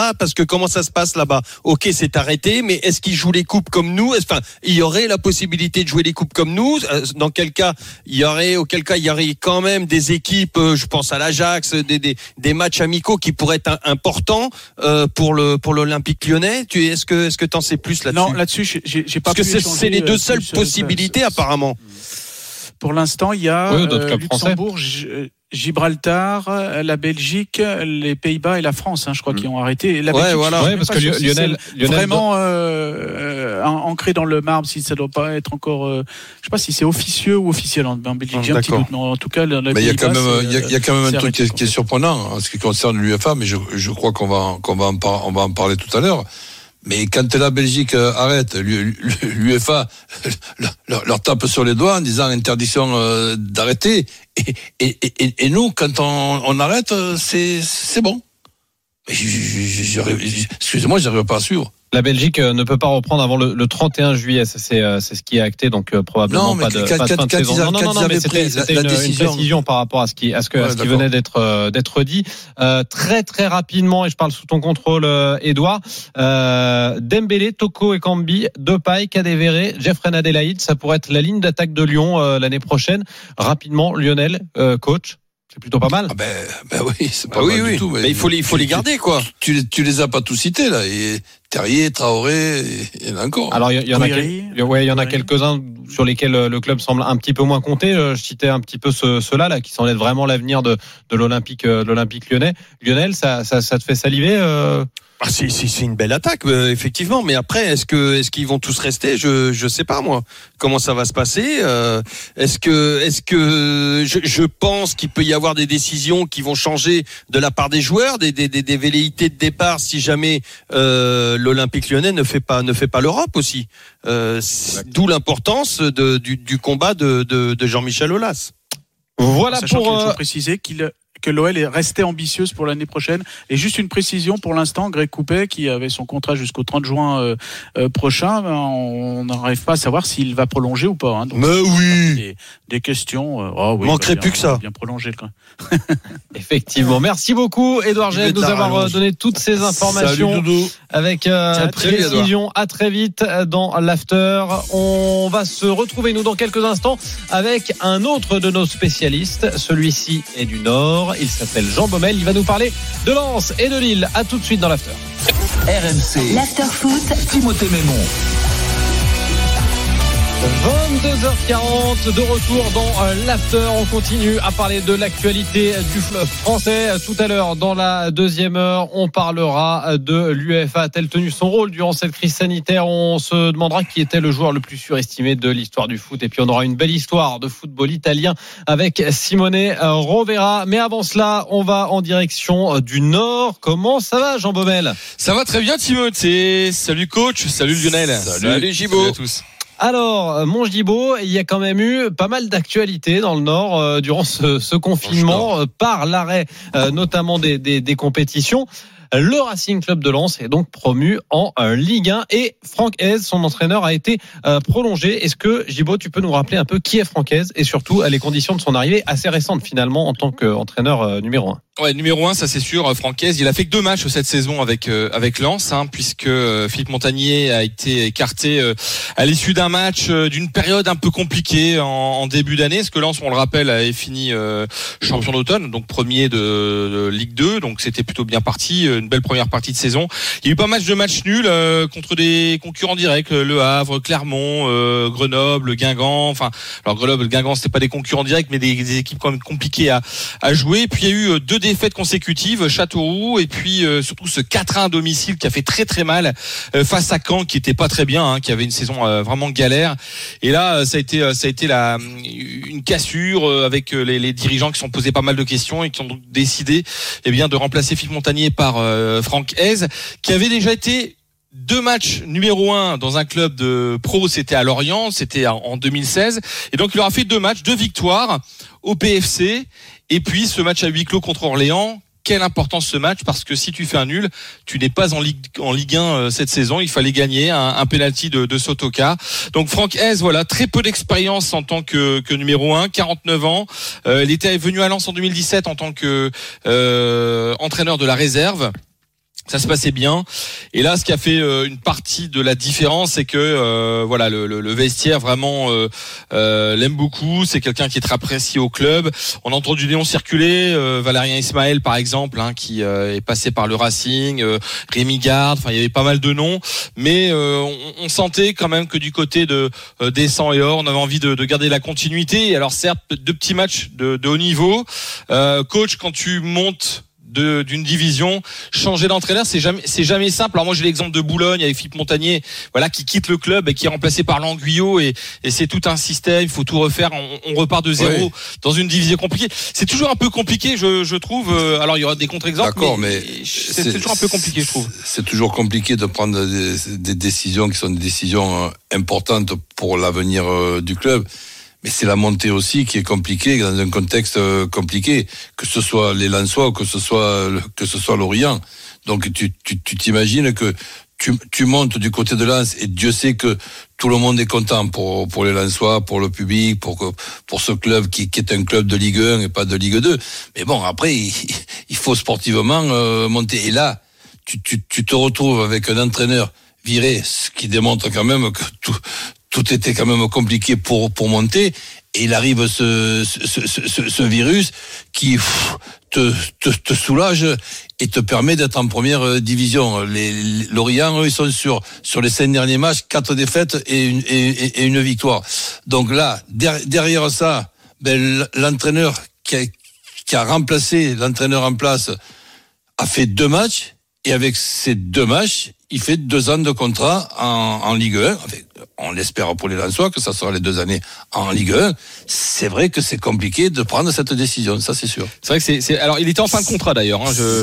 là-bas, parce que comment ça se passe là-bas? Ok, c'est arrêté, mais est-ce qu'ils jouent les coupes comme nous? Enfin, il y aurait la possibilité de jouer les coupes comme nous. Dans quel cas, auquel cas il y aurait quand même des équipes, je pense à l'Ajax, des matchs amicaux qui pourraient être importants pour l'Olympique Lyonnais. Est-ce que t'en sais plus là-dessus? Non, là-dessus, j'ai pas. Parce que c'est les deux seules possibilités apparemment. Pour l'instant, il y a Luxembourg, Gibraltar, la Belgique, les Pays-Bas et la France, je crois, qui ont arrêté. La Belgique, parce que Lionel vraiment ancré dans le marbre, si ça doit pas être encore, je sais pas si c'est officieux ou officiel en Belgique. J'ai un petit doute, mais en tout cas, il y a quand même un truc qui est surprenant en ce qui concerne l'UEFA, mais je crois qu'on va en parler tout à l'heure. Mais quand la Belgique arrête, l'UEFA leur tape sur les doigts en disant interdiction d'arrêter. Et nous, quand on arrête, c'est bon. Excusez-moi, j'arrive pas à suivre. La Belgique ne peut pas reprendre avant le 31 juillet, c'est ce qui est acté, donc probablement pas de fin de saison. Non, mais c'était une précision par rapport à ce qui venait d'être dit. Très très rapidement, et je parle sous ton contrôle, Edouard. Dembélé, Toko Ekambi, Depay, Kadewere, Jeffrey Adelaide, ça pourrait être la ligne d'attaque de Lyon l'année prochaine. Rapidement, Lionel, coach. C'est plutôt pas mal. Oui, c'est pas mal du tout. Mais il faut les garder, quoi. Tu les as pas tous cités, là. Et Terrier, Traoré, il y en a encore. Alors, il y en a quelques-uns sur lesquels le club semble un petit peu moins compter. Je citais un petit peu ceux-là, là, qui semblent être vraiment l'avenir de l'Olympique Lyonnais. Lionel, ça te fait saliver, c'est une belle attaque, effectivement. Mais après, est-ce qu'ils vont tous rester? Je sais pas, moi. Comment ça va se passer? Est-ce que je pense qu'il peut y avoir des décisions qui vont changer de la part des joueurs, des velléités de départ si jamais l'Olympique Lyonnais ne fait pas l'Europe aussi. D'où l'importance du combat de Jean-Michel Aulas. Voilà. Sachant qu'il faut préciser que l'OL est resté ambitieuse pour l'année prochaine. Et juste une précision pour l'instant, Greg Coupet, qui avait son contrat jusqu'au 30 juin prochain, on n'arrive pas à savoir s'il va prolonger ou pas. Donc, mais oui, des questions. Manquerait plus que ça. Bien prolonger le cas. Effectivement. Merci beaucoup, Édouard Gène, de nous avoir donné toutes ces informations. Salut, Doudou. Avec précision. À très vite dans l'after. On va se retrouver nous dans quelques instants avec un autre de nos spécialistes. Celui-ci est du Nord. Il s'appelle Jean Baumel. Il va nous parler de Lens et de Lille. À tout de suite dans l'after. RMC. L'after foot. Timothée Mémon. 22h40 de retour dans l'after. On continue à parler de l'actualité du fleuve français. Tout à l'heure, dans la deuxième heure, on parlera de l'UEFA. A-t-elle tenu son rôle durant cette crise sanitaire? On se demandera qui était le joueur le plus surestimé de l'histoire du foot. Et puis on aura une belle histoire de football italien avec Simone Rovera. Mais avant cela, on va en direction du Nord. Comment ça va, Jean Baumel? Ça va très bien, Timothée. Salut coach, salut Lionel. Salut Gibo. Salut à tous. Alors, mon Gibo, il y a quand même eu pas mal d'actualités dans le Nord durant ce confinement, par l'arrêt notamment des compétitions. Le Racing Club de Lens est donc promu en Ligue 1 et Franck Hez, son entraîneur, a été prolongé. Est-ce que, Gibo, tu peux nous rappeler un peu qui est Franck Hez et surtout les conditions de son arrivée assez récente finalement en tant qu'entraîneur numéro 1? Ouais, numéro 1, ça c'est sûr, Franck Hez. Il a fait que 2 matchs cette saison avec Lens, puisque Philippe Montagnier a été écarté à l'issue d'un match d'une période un peu compliquée en début d'année, parce que Lens, on le rappelle, avait fini champion d'automne, donc premier de Ligue 2, donc c'était plutôt bien parti, une belle première partie de saison. Il y a eu pas mal de matchs nuls contre des concurrents directs, Le Havre, Clermont, Grenoble, Guingamp. Enfin, alors Grenoble, Guingamp, c'était pas des concurrents directs, mais des équipes quand même compliquées à jouer. Et puis il y a eu 2 défaites consécutives, Châteauroux et puis surtout ce 4-1 à domicile qui a fait très très mal face à Caen, qui était pas très bien, qui avait une saison vraiment galère. Et là, ça a été une cassure avec les dirigeants qui se sont posés pas mal de questions et qui ont donc décidé de remplacer Philippe Montagnier par Franck Hez, qui avait déjà été 2 matchs numéro 1 dans un club de pro, c'était à Lorient, c'était en 2016, et donc il aura fait 2 matchs, 2 victoires au PFC, et puis ce match à huis clos contre Orléans. Quelle importance ce match, parce que si tu fais un nul, tu n'es pas en Ligue 1 cette saison. Il fallait gagner un penalty de Sotoka. Donc Franck Hez, voilà, très peu d'expérience en tant que numéro 1, 49 ans. Il était venu à Lens en 2017 en tant que entraîneur de la réserve. Ça se passait bien. Et là, ce qui a fait une partie de la différence, c'est que voilà, le vestiaire vraiment l'aime beaucoup. C'est quelqu'un qui est très apprécié au club. On a entendu des noms circuler, Valérien Ismaël par exemple, qui est passé par le Racing, Rémi Garde. Enfin, il y avait pas mal de noms, mais on sentait quand même que du côté de Descends et Or, on avait envie de garder la continuité. Et alors certes, 2 petits matchs de haut niveau. Coach, quand tu montes d'une division, changer d'entraîneur, c'est jamais simple. Alors moi j'ai l'exemple de Boulogne avec Philippe Montagnier, voilà, qui quitte le club et qui est remplacé par Languillot, et c'est tout un système, il faut tout refaire, on repart de zéro dans une division compliquée. C'est toujours un peu compliqué, je trouve. Alors il y aura des contre-exemples, mais c'est toujours un peu compliqué, je trouve. C'est toujours compliqué de prendre des décisions qui sont des décisions importantes pour l'avenir du club. Mais c'est la montée aussi qui est compliquée, dans un contexte compliqué, que ce soit les Lensois ou que ce soit Lorient. Donc tu t'imagines que tu montes du côté de Lens, et Dieu sait que tout le monde est content pour les Lensois, pour le public, pour ce club qui est un club de Ligue 1 et pas de Ligue 2. Mais bon, après il faut sportivement monter. Et là, tu te retrouves avec un entraîneur viré, ce qui démontre quand même que tout était quand même compliqué pour monter, et il arrive ce virus qui te soulage et te permet d'être en première division. Les Lorient, eux, ils sont sur les 5 derniers matchs, 4 défaites et une victoire. Donc là, derrière ça, l'entraîneur qui a remplacé l'entraîneur en place a fait 2 matchs, et avec ces 2 matchs, il fait 2 ans de contrat en Ligue 1. On l'espère pour les Lensois que ça sera les 2 années en Ligue 1. C'est vrai que c'est compliqué de prendre cette décision, ça c'est sûr. C'est vrai que c'est alors il était en fin de contrat d'ailleurs.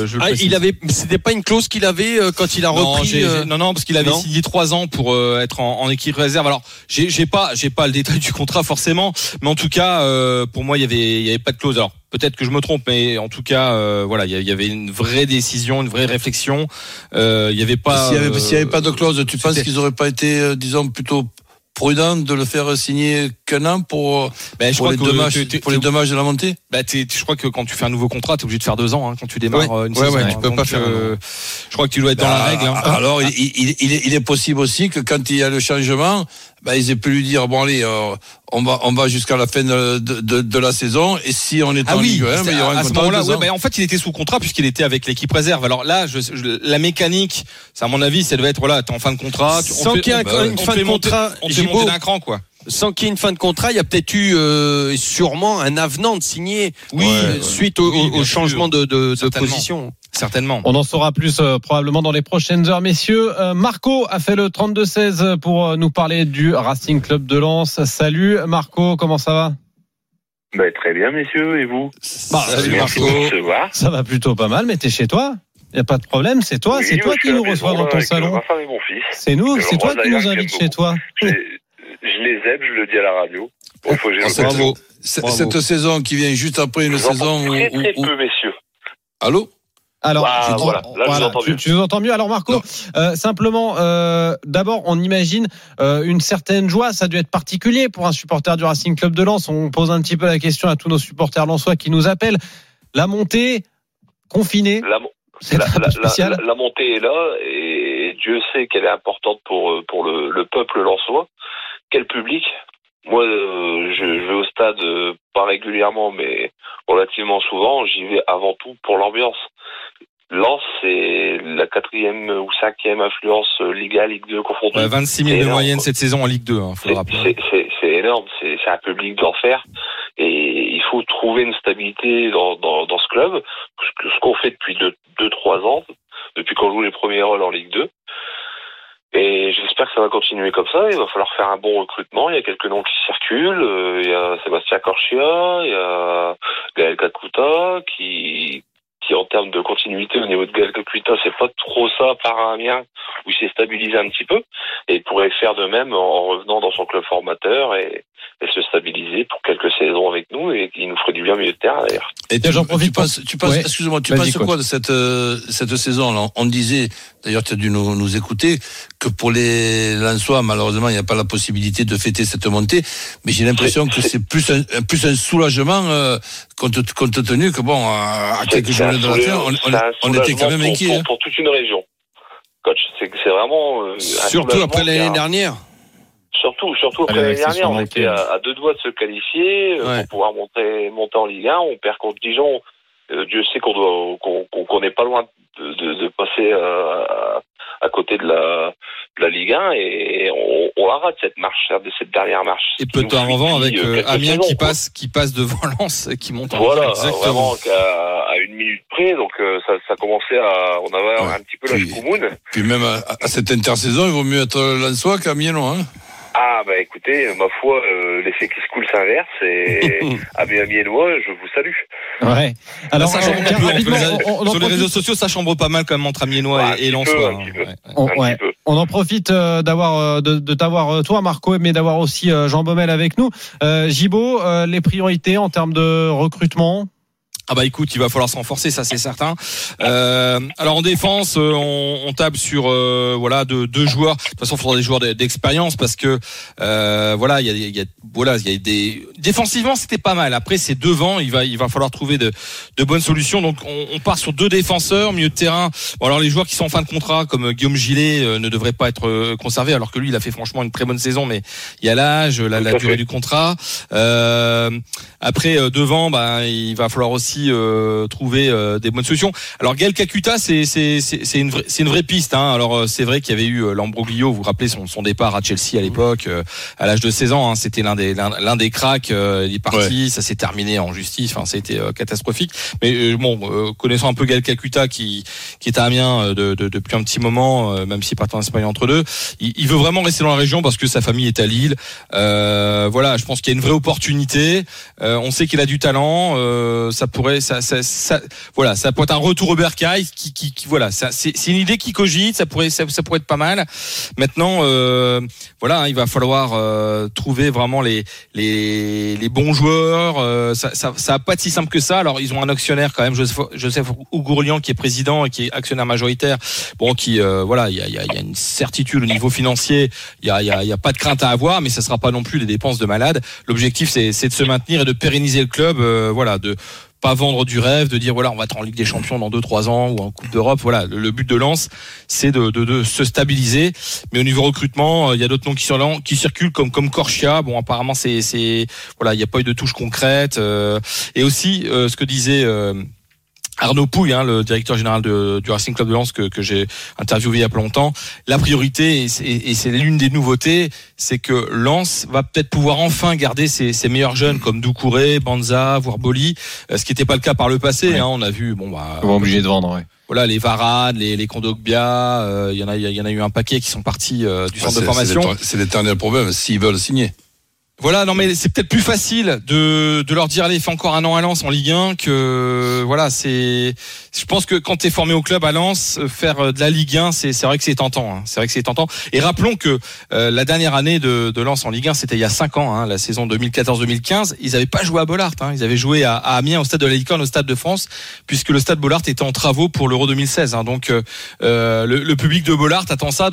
C'était pas une clause qu'il avait quand il a repris. Non, parce qu'il avait signé 3 ans pour être en équipe réserve. Alors j'ai pas le détail du contrat forcément, mais en tout cas pour moi il y avait pas de clause. Alors peut-être que je me trompe, mais en tout cas voilà, il y avait une vraie décision, une vraie réflexion. Il y avait pas. S'il y avait pas de clause, tu penses qu'ils auraient pas été, disons, plutôt prudent de le faire signer qu'un an pour les 2 matchs de la montée? Je crois que quand tu fais un nouveau contrat, t'es obligé de faire 2 ans, quand tu démarres une saison. Tu peux pas faire. Je crois que tu dois être dans la règle. Alors, il est possible aussi que quand il y a le changement, ils aient pu lui dire, bon allez, on va jusqu'à la fin de la saison, et si on est en Ligue 1, il y aura un contrat. En fait, il était sous contrat puisqu'il était avec l'équipe réserve. Alors là, la mécanique, c'est à mon avis, ça devait être, voilà, t'es en fin de contrat. Sans qu'il y ait une fin de contrat, on te fait monter d'un cran, quoi. Sans qu'il y ait une fin de contrat, il y a peut-être eu sûrement un avenant de signer suite au changement de position. Certainement. On en saura plus probablement dans les prochaines heures, messieurs. Marco a fait le 32-16 pour nous parler du Racing Club de Lens. Salut Marco, comment ça va? Très bien, messieurs, et vous? Salut Marco. Ça va plutôt pas mal, mais t'es chez toi? Il n'y a pas de problème, c'est toi, oui, c'est toi qui nous reçois dans ton salon. Ma femme et mon fils. C'est toi qui nous invites chez toi. Je les aime, je le dis à la radio. Bravo. Cette saison qui vient juste après une saison très peu, messieurs. Allô? Alors, tu nous entends mieux. Alors Marco, simplement, d'abord, on imagine une certaine joie. Ça a dû être particulier pour un supporter du Racing Club de Lens. On pose un petit peu la question à tous nos supporters lensois qui nous appellent. La montée confinée, c'est un peu spécial. La montée est là, et Dieu sait qu'elle est importante pour le peuple lensois. Quel public! Moi, je vais au stade pas régulièrement, mais relativement souvent. J'y vais avant tout pour l'ambiance. Lens, c'est la 4e ou 5e influence Ligue 1, Ligue 2 confondue. 26 000 de moyenne cette saison en Ligue 2, faut le rappeler. C'est énorme, c'est un public d'enfer, et il faut trouver une stabilité dans ce club, ce qu'on fait depuis 2-3 ans, depuis qu'on joue les premiers rôles en Ligue 2. Et j'espère que ça va continuer comme ça. Il va falloir faire un bon recrutement. Il y a quelques noms qui circulent. Il y a Sébastien Corchia, il y a Gaël Kakuta, qui en termes de continuité au niveau de Gaël Kakuta, c'est pas trop ça par Amiens, où il s'est stabilisé un petit peu. Et il pourrait faire de même en revenant dans son club formateur et et se stabiliser pour quelques saisons avec nous, et qui nous ferait du bien au milieu de terrain d'ailleurs. Et j'en profite. Excuse-moi, tu penses quoi de cette saison là? On disait, d'ailleurs, tu as dû nous écouter, que pour les Lensois, malheureusement, il n'y a pas la possibilité de fêter cette montée, mais j'ai l'impression que c'est plus un soulagement compte tenu que bon, à quelques journées de la fin, on était quand même inquiets. Pour toute une région, coach, c'est vraiment surtout après l'année dernière. Surtout après l'année dernière, on était à 2 doigts de se qualifier pour pouvoir monter en Ligue 1. On perd contre Dijon. Dieu sait qu'on n'est pas loin de passer à côté de la Ligue 1, et on la rate cette dernière marche. Et peut-être en vent avec Amiens qui passe devant Lens, qui monte en Ligue 1. Voilà, vraiment à 1 minute près. Donc ça commençait on avait un petit peu la choumoune. Puis même à cette intersaison, il vaut mieux être Lensois qu'Amiénois, hein. Ah bah écoutez, ma foi, l'effet qui se coule s'inverse, et Amiénois, je vous salue. Ouais. Alors ça chambre sur les réseaux sociaux, ça chambre pas mal quand même entre Amiénois et Lensois. On en profite de t'avoir toi, Marco, mais d'avoir aussi Jean Baumel avec nous. Gibo, les priorités en termes de recrutement? Ah bah écoute, il va falloir se renforcer, ça c'est certain. Alors en défense, on table sur deux joueurs. De toute façon, il faudra des joueurs d'expérience, parce que il y a des défensivement, c'était pas mal. Après, c'est devant, il va falloir trouver de bonnes solutions. Donc on part sur 2 défenseurs, milieu de terrain. Bon, alors les joueurs qui sont en fin de contrat, comme Guillaume Gillet, ne devraient pas être conservés, alors que lui, il a fait franchement une très bonne saison, mais il y a l'âge, la durée du contrat. Après devant, il va falloir aussi trouver des bonnes solutions. Alors Gaël Kakuta, c'est une vraie piste, hein. Alors c'est vrai qu'il y avait eu Lambroglio, vous vous rappelez son départ à Chelsea à l'époque, à l'âge de 16 ans, hein. C'était l'un des cracks, il est parti, ça s'est terminé en justice, enfin c'était catastrophique. Mais connaissant un peu Gaël Kakuta qui est à Amiens depuis un petit moment, même s'il part en Espagne entre deux, il veut vraiment rester dans la région parce que sa famille est à Lille. Je pense qu'il y a une vraie opportunité. On sait qu'il a du talent, ça pourrait être un retour au Bercail qui c'est une idée qui cogite, ça pourrait être pas mal. Maintenant il va falloir trouver vraiment les bons joueurs. Ça va pas être si simple que ça. Alors ils ont un actionnaire quand même, Joseph Ougourlian, qui est président et qui est actionnaire majoritaire. Il y a une certitude au niveau financier, il y a pas de crainte à avoir, mais ça sera pas non plus des dépenses de malade. L'objectif c'est de se maintenir et de pérenniser le club, de pas vendre du rêve, de dire on va être en Ligue des Champions dans 2-3 ans ou en Coupe d'Europe. Voilà, le but de Lens, c'est de se stabiliser. Mais au niveau recrutement, il y a d'autres noms qui circulent comme Corchia. Bon, apparemment il y a pas eu de touche concrète. Et aussi ce que disait Arnaud Pouille, le directeur général du Racing Club de Lens, que j'ai interviewé il y a pas longtemps. La priorité, et c'est l'une des nouveautés, c'est que Lens va peut-être pouvoir enfin garder ses meilleurs jeunes comme Doucouré, Banza, voire Boli, ce qui n'était pas le cas par le passé. Ouais. On a vu, on va obligé de vendre. Ouais. Voilà, les Varane, les Kondogbia, il y en a eu un paquet qui sont partis du centre de formation. C'est l'éternel problème s'ils veulent signer. Voilà, non mais c'est peut-être plus facile de leur dire allez, fais encore un an à Lens en Ligue 1 que je pense que quand t'es formé au club à Lens, faire de la Ligue 1, c'est vrai que c'est tentant, hein. C'est vrai que c'est tentant. Et rappelons que la dernière année de Lens en Ligue 1, c'était il y a 5 ans, hein, la saison 2014-2015, ils avaient pas joué à Bollaert, hein. Ils avaient joué à Amiens au stade de la Licorne, au stade de France, puisque le stade Bollaert était en travaux pour l'Euro 2016, hein. Donc le public de Bollaert attend ça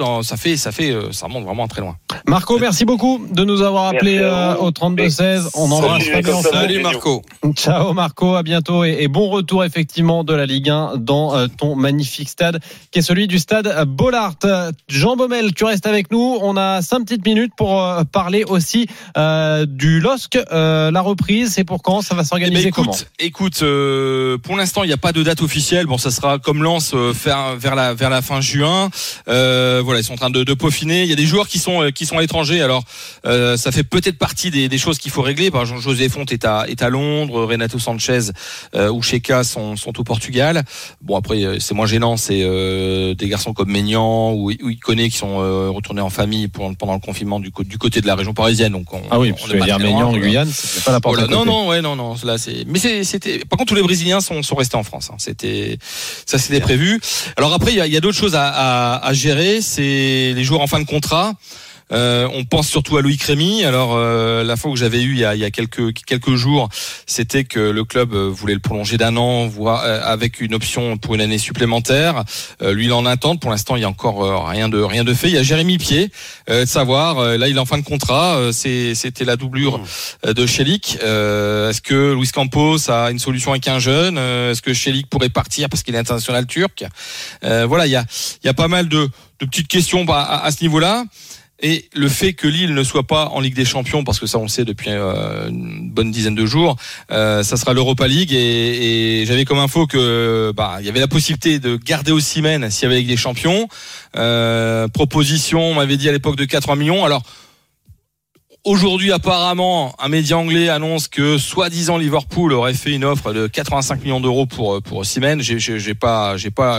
ça remonte vraiment très loin. Marco, merci beaucoup de nous avoir appelé au 32-16. On embrasse Fabien. Salut Marco. Ciao Marco, à bientôt et bon retour effectivement de la Ligue 1 dans ton magnifique stade qui est celui du stade Bollaert. Jean Baumel, tu restes avec nous. On a 5 petites minutes pour parler aussi du LOSC. La reprise, c'est pour quand? Ça va s'organiser comment? Écoute, pour l'instant, il n'y a pas de date officielle. Bon, ça sera comme Lens vers la fin juin. Ils sont en train de peaufiner. Il y a des joueurs qui sont à l'étranger. Alors, ça fait peut-être partie des choses qu'il faut régler. Par exemple, José Fonte est à Londres, Renato Sanchez ou Cheka sont au Portugal. Bon, après c'est moins gênant, c'est des garçons comme Maignan ou Iconé qui sont retournés en famille pendant le confinement du côté de la région parisienne. Donc on est pas dire Maignan, Guyane, c'est pas la porte. Non, là c'était. Par contre, tous les Brésiliens sont restés en France, hein. C'était prévu. Alors après, il y a d'autres choses à gérer. C'est les joueurs en fin de contrat. On pense surtout à Loïc Rémy. Alors la fois que j'avais eu il y a quelques jours, c'était que le club voulait le prolonger d'1 an, voire avec une option pour une année supplémentaire. Lui, il en attend. Pour l'instant, il y a encore rien de fait. Il y a Jérémy Pied, de savoir. Là, il est en fin de contrat. C'était la doublure de Chelik. Est-ce que Luis Campos a une solution avec un jeune? Est-ce que Chelik pourrait partir parce qu'il est international turc? Voilà, il y a pas mal de petites questions à ce niveau-là. Et le fait que Lille ne soit pas en Ligue des Champions, parce que ça on le sait depuis une bonne dizaine de jours, ça sera l'Europa League et j'avais comme info que il y avait la possibilité de garder Osimhen s'il y avait la Ligue des Champions. Proposition, on m'avait dit à l'époque de 80 millions. Alors aujourd'hui, apparemment, un média anglais annonce que soi-disant Liverpool aurait fait une offre de 85 millions d'euros pour Osimhen. J'ai pas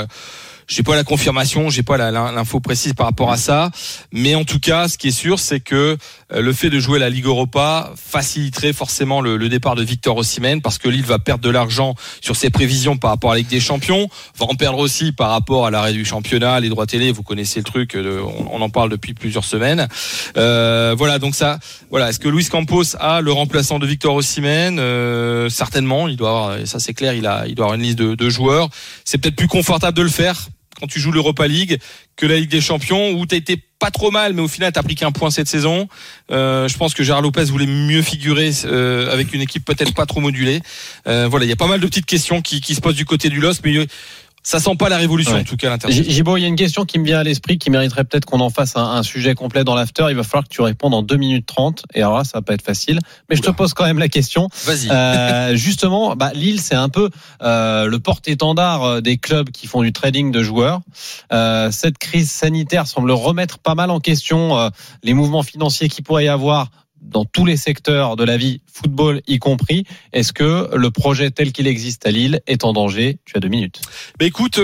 la confirmation, j'ai pas l'info précise par rapport à ça, mais en tout cas, ce qui est sûr, c'est que le fait de jouer la Ligue Europa faciliterait forcément le départ de Victor Osimhen, parce que Lille va perdre de l'argent sur ses prévisions par rapport à la Ligue des Champions, va en perdre aussi par rapport à l'arrêt du championnat, les droits télé, vous connaissez le truc, on en parle depuis plusieurs semaines. Voilà, donc ça, voilà, est-ce que Luis Campos a le remplaçant de Victor Osimhen? Certainement, il doit avoir, ça c'est clair, il doit avoir une liste de joueurs. C'est peut-être plus confortable de le faire quand tu joues l'Europa League que la Ligue des Champions, où t'as été pas trop mal, mais au final t'as pris qu'un point cette saison. Je pense que Gérard Lopez voulait mieux figurer avec une équipe peut-être pas trop modulée. Voilà, il y a pas mal de petites questions qui se posent du côté du LOSC, mais ça sent pas la révolution, en tout cas à l'intérieur. Gibo, il y a une question qui me vient à l'esprit, qui mériterait peut-être qu'on en fasse un sujet complet dans l'after. Il va falloir que tu répondes en 2 minutes 30. Et alors là, ça va pas être facile. Mais je te pose quand même la question. Vas-y. Justement, Lille, c'est un peu le porte-étendard des clubs qui font du trading de joueurs. Cette crise sanitaire semble remettre pas mal en question les mouvements financiers qu'il pourrait y avoir dans tous les secteurs de la vie, football y compris. Est-ce que le projet tel qu'il existe à Lille est en danger? Tu as 2 minutes. Écoute,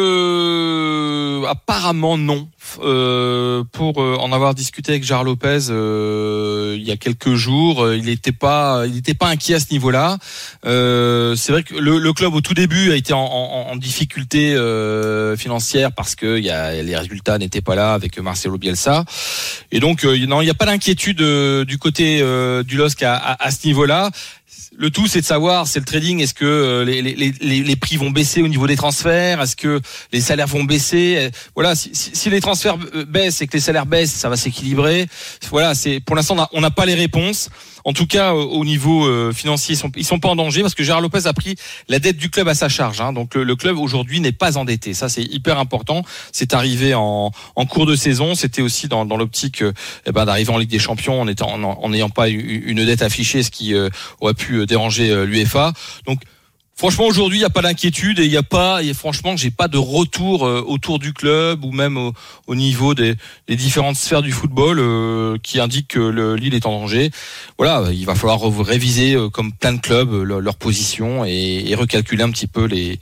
apparemment non. Pour en avoir discuté avec Gérard Lopez il y a quelques jours, il était pas inquiet à ce niveau-là. C'est vrai que le club au tout début a été en difficulté financière parce que les résultats n'étaient pas là avec Marcelo Bielsa, et donc non, il n'y a pas d'inquiétude du côté du LOSC à ce niveau-là. Le tout, c'est de savoir, c'est le trading. Est-ce que les prix vont baisser au niveau des transferts? Est-ce que les salaires vont baisser? Voilà, si les transferts baissent et que les salaires baissent, ça va s'équilibrer. Voilà, pour l'instant, on n'a pas les réponses. En tout cas, au niveau financier, ils sont pas en danger parce que Gérard Lopez a pris la dette du club à sa charge. Donc le club aujourd'hui n'est pas endetté. Ça, c'est hyper important. C'est arrivé en cours de saison. C'était aussi dans l'optique d'arriver en Ligue des Champions en n'ayant pas une dette affichée, ce qui aurait pu déranger l'UEFA. Donc franchement, aujourd'hui, il n'y a pas d'inquiétude et franchement, j'ai pas de retour autour du club ou même au niveau des différentes sphères du football qui indiquent que Lille est en danger. Voilà, il va falloir réviser comme plein de clubs leur position et recalculer un petit peu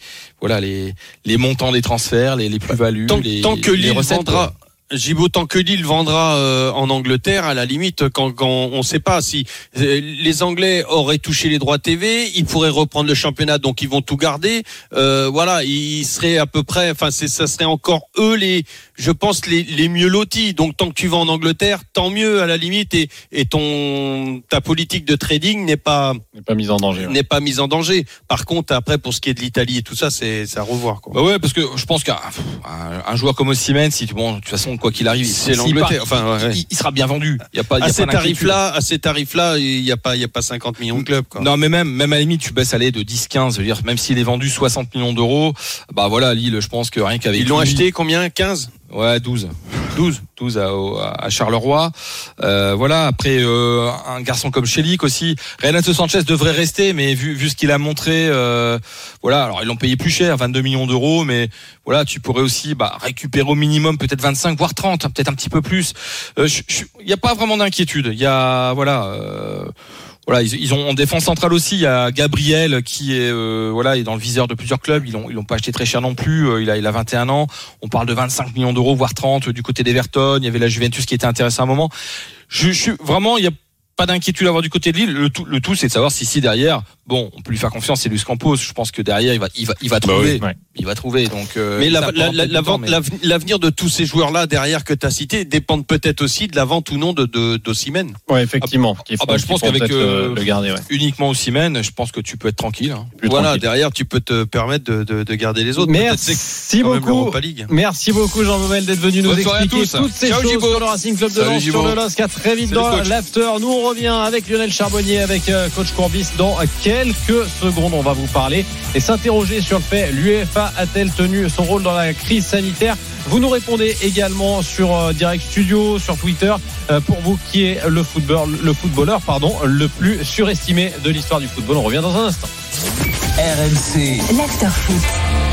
les montants des transferts, les plus-values, tant que Lille recettes. Gibo, tant que Lille vendra en Angleterre, à la limite, quand on ne sait pas si les Anglais auraient touché les droits TV, ils pourraient reprendre le championnat, donc ils vont tout garder. Voilà, ils seraient à peu près, enfin ça serait encore eux je pense les mieux lotis. Donc tant que tu vas en Angleterre, tant mieux à la limite, et ta politique de trading n'est pas mise en danger. N'est pas mise en danger. Par contre, après pour ce qui est de l'Italie et tout ça, c'est à revoir, quoi. Ouais, parce que je pense qu'un joueur comme Osimhen, de toute façon, quoi qu'il arrive, c'est l'Angleterre. Il sera bien vendu. Il y a pas à ces tarifs-là, il y a pas 50 millions de clubs, quoi. Non, mais même à la limite, tu baisses aller de 10-15, je veux dire, même s'il est vendu 60 millions d'euros, voilà, Lille, je pense que rien qu'avec ils l'ont acheté combien? 15? Ouais, 12 à Charleroi. Voilà, après un garçon comme Chelik aussi. Renato Sanchez devrait rester, mais vu ce qu'il a montré, voilà, alors ils l'ont payé plus cher, 22 millions d'euros, mais voilà, tu pourrais aussi récupérer au minimum peut-être 25 voire 30, peut-être un petit peu plus. Il y a pas vraiment d'inquiétude. Il y a voilà, ils ont en défense centrale aussi, il y a Gabriel qui est est dans le viseur de plusieurs clubs. Ils l'ont pas acheté très cher non plus. Il a 21 ans. On parle de 25 millions d'euros voire 30 du côté d'Everton. Il y avait la Juventus qui était intéressée à un moment. Je suis vraiment, il y a pas d'inquiétude à avoir du côté de Lille. Le tout, c'est de savoir si derrière, bon, on peut lui faire confiance, c'est Luis Campos. Je pense que derrière, il va trouver. Bah oui. Il va trouver. Donc, mais l'avenir de tous ces joueurs-là derrière que tu as cités dépendent peut-être aussi de la vente ou non d'Osimhen. Ouais, effectivement. Je pense qu'avec le garder, uniquement Osimhen, je pense que tu peux être tranquille. Hein. Voilà, tranquille. Derrière, tu peux te permettre de garder les autres. Merci beaucoup. Merci beaucoup, Jean Baumel, d'être venu nous expliquer toutes ces choses sur le Racing Club de Lens, sur le LOSC. À très vite dans l'after. Nous, on revient avec Lionel Charbonnier, avec coach Courbis dans quelques secondes. On va vous parler et s'interroger sur le fait, l'UEFA a-t-elle tenu son rôle dans la crise sanitaire? Vous nous répondez également sur Direct Studio, sur Twitter, pour vous qui est le footballeur le plus surestimé de l'histoire du football. On revient dans un instant. RMC. L'after foot.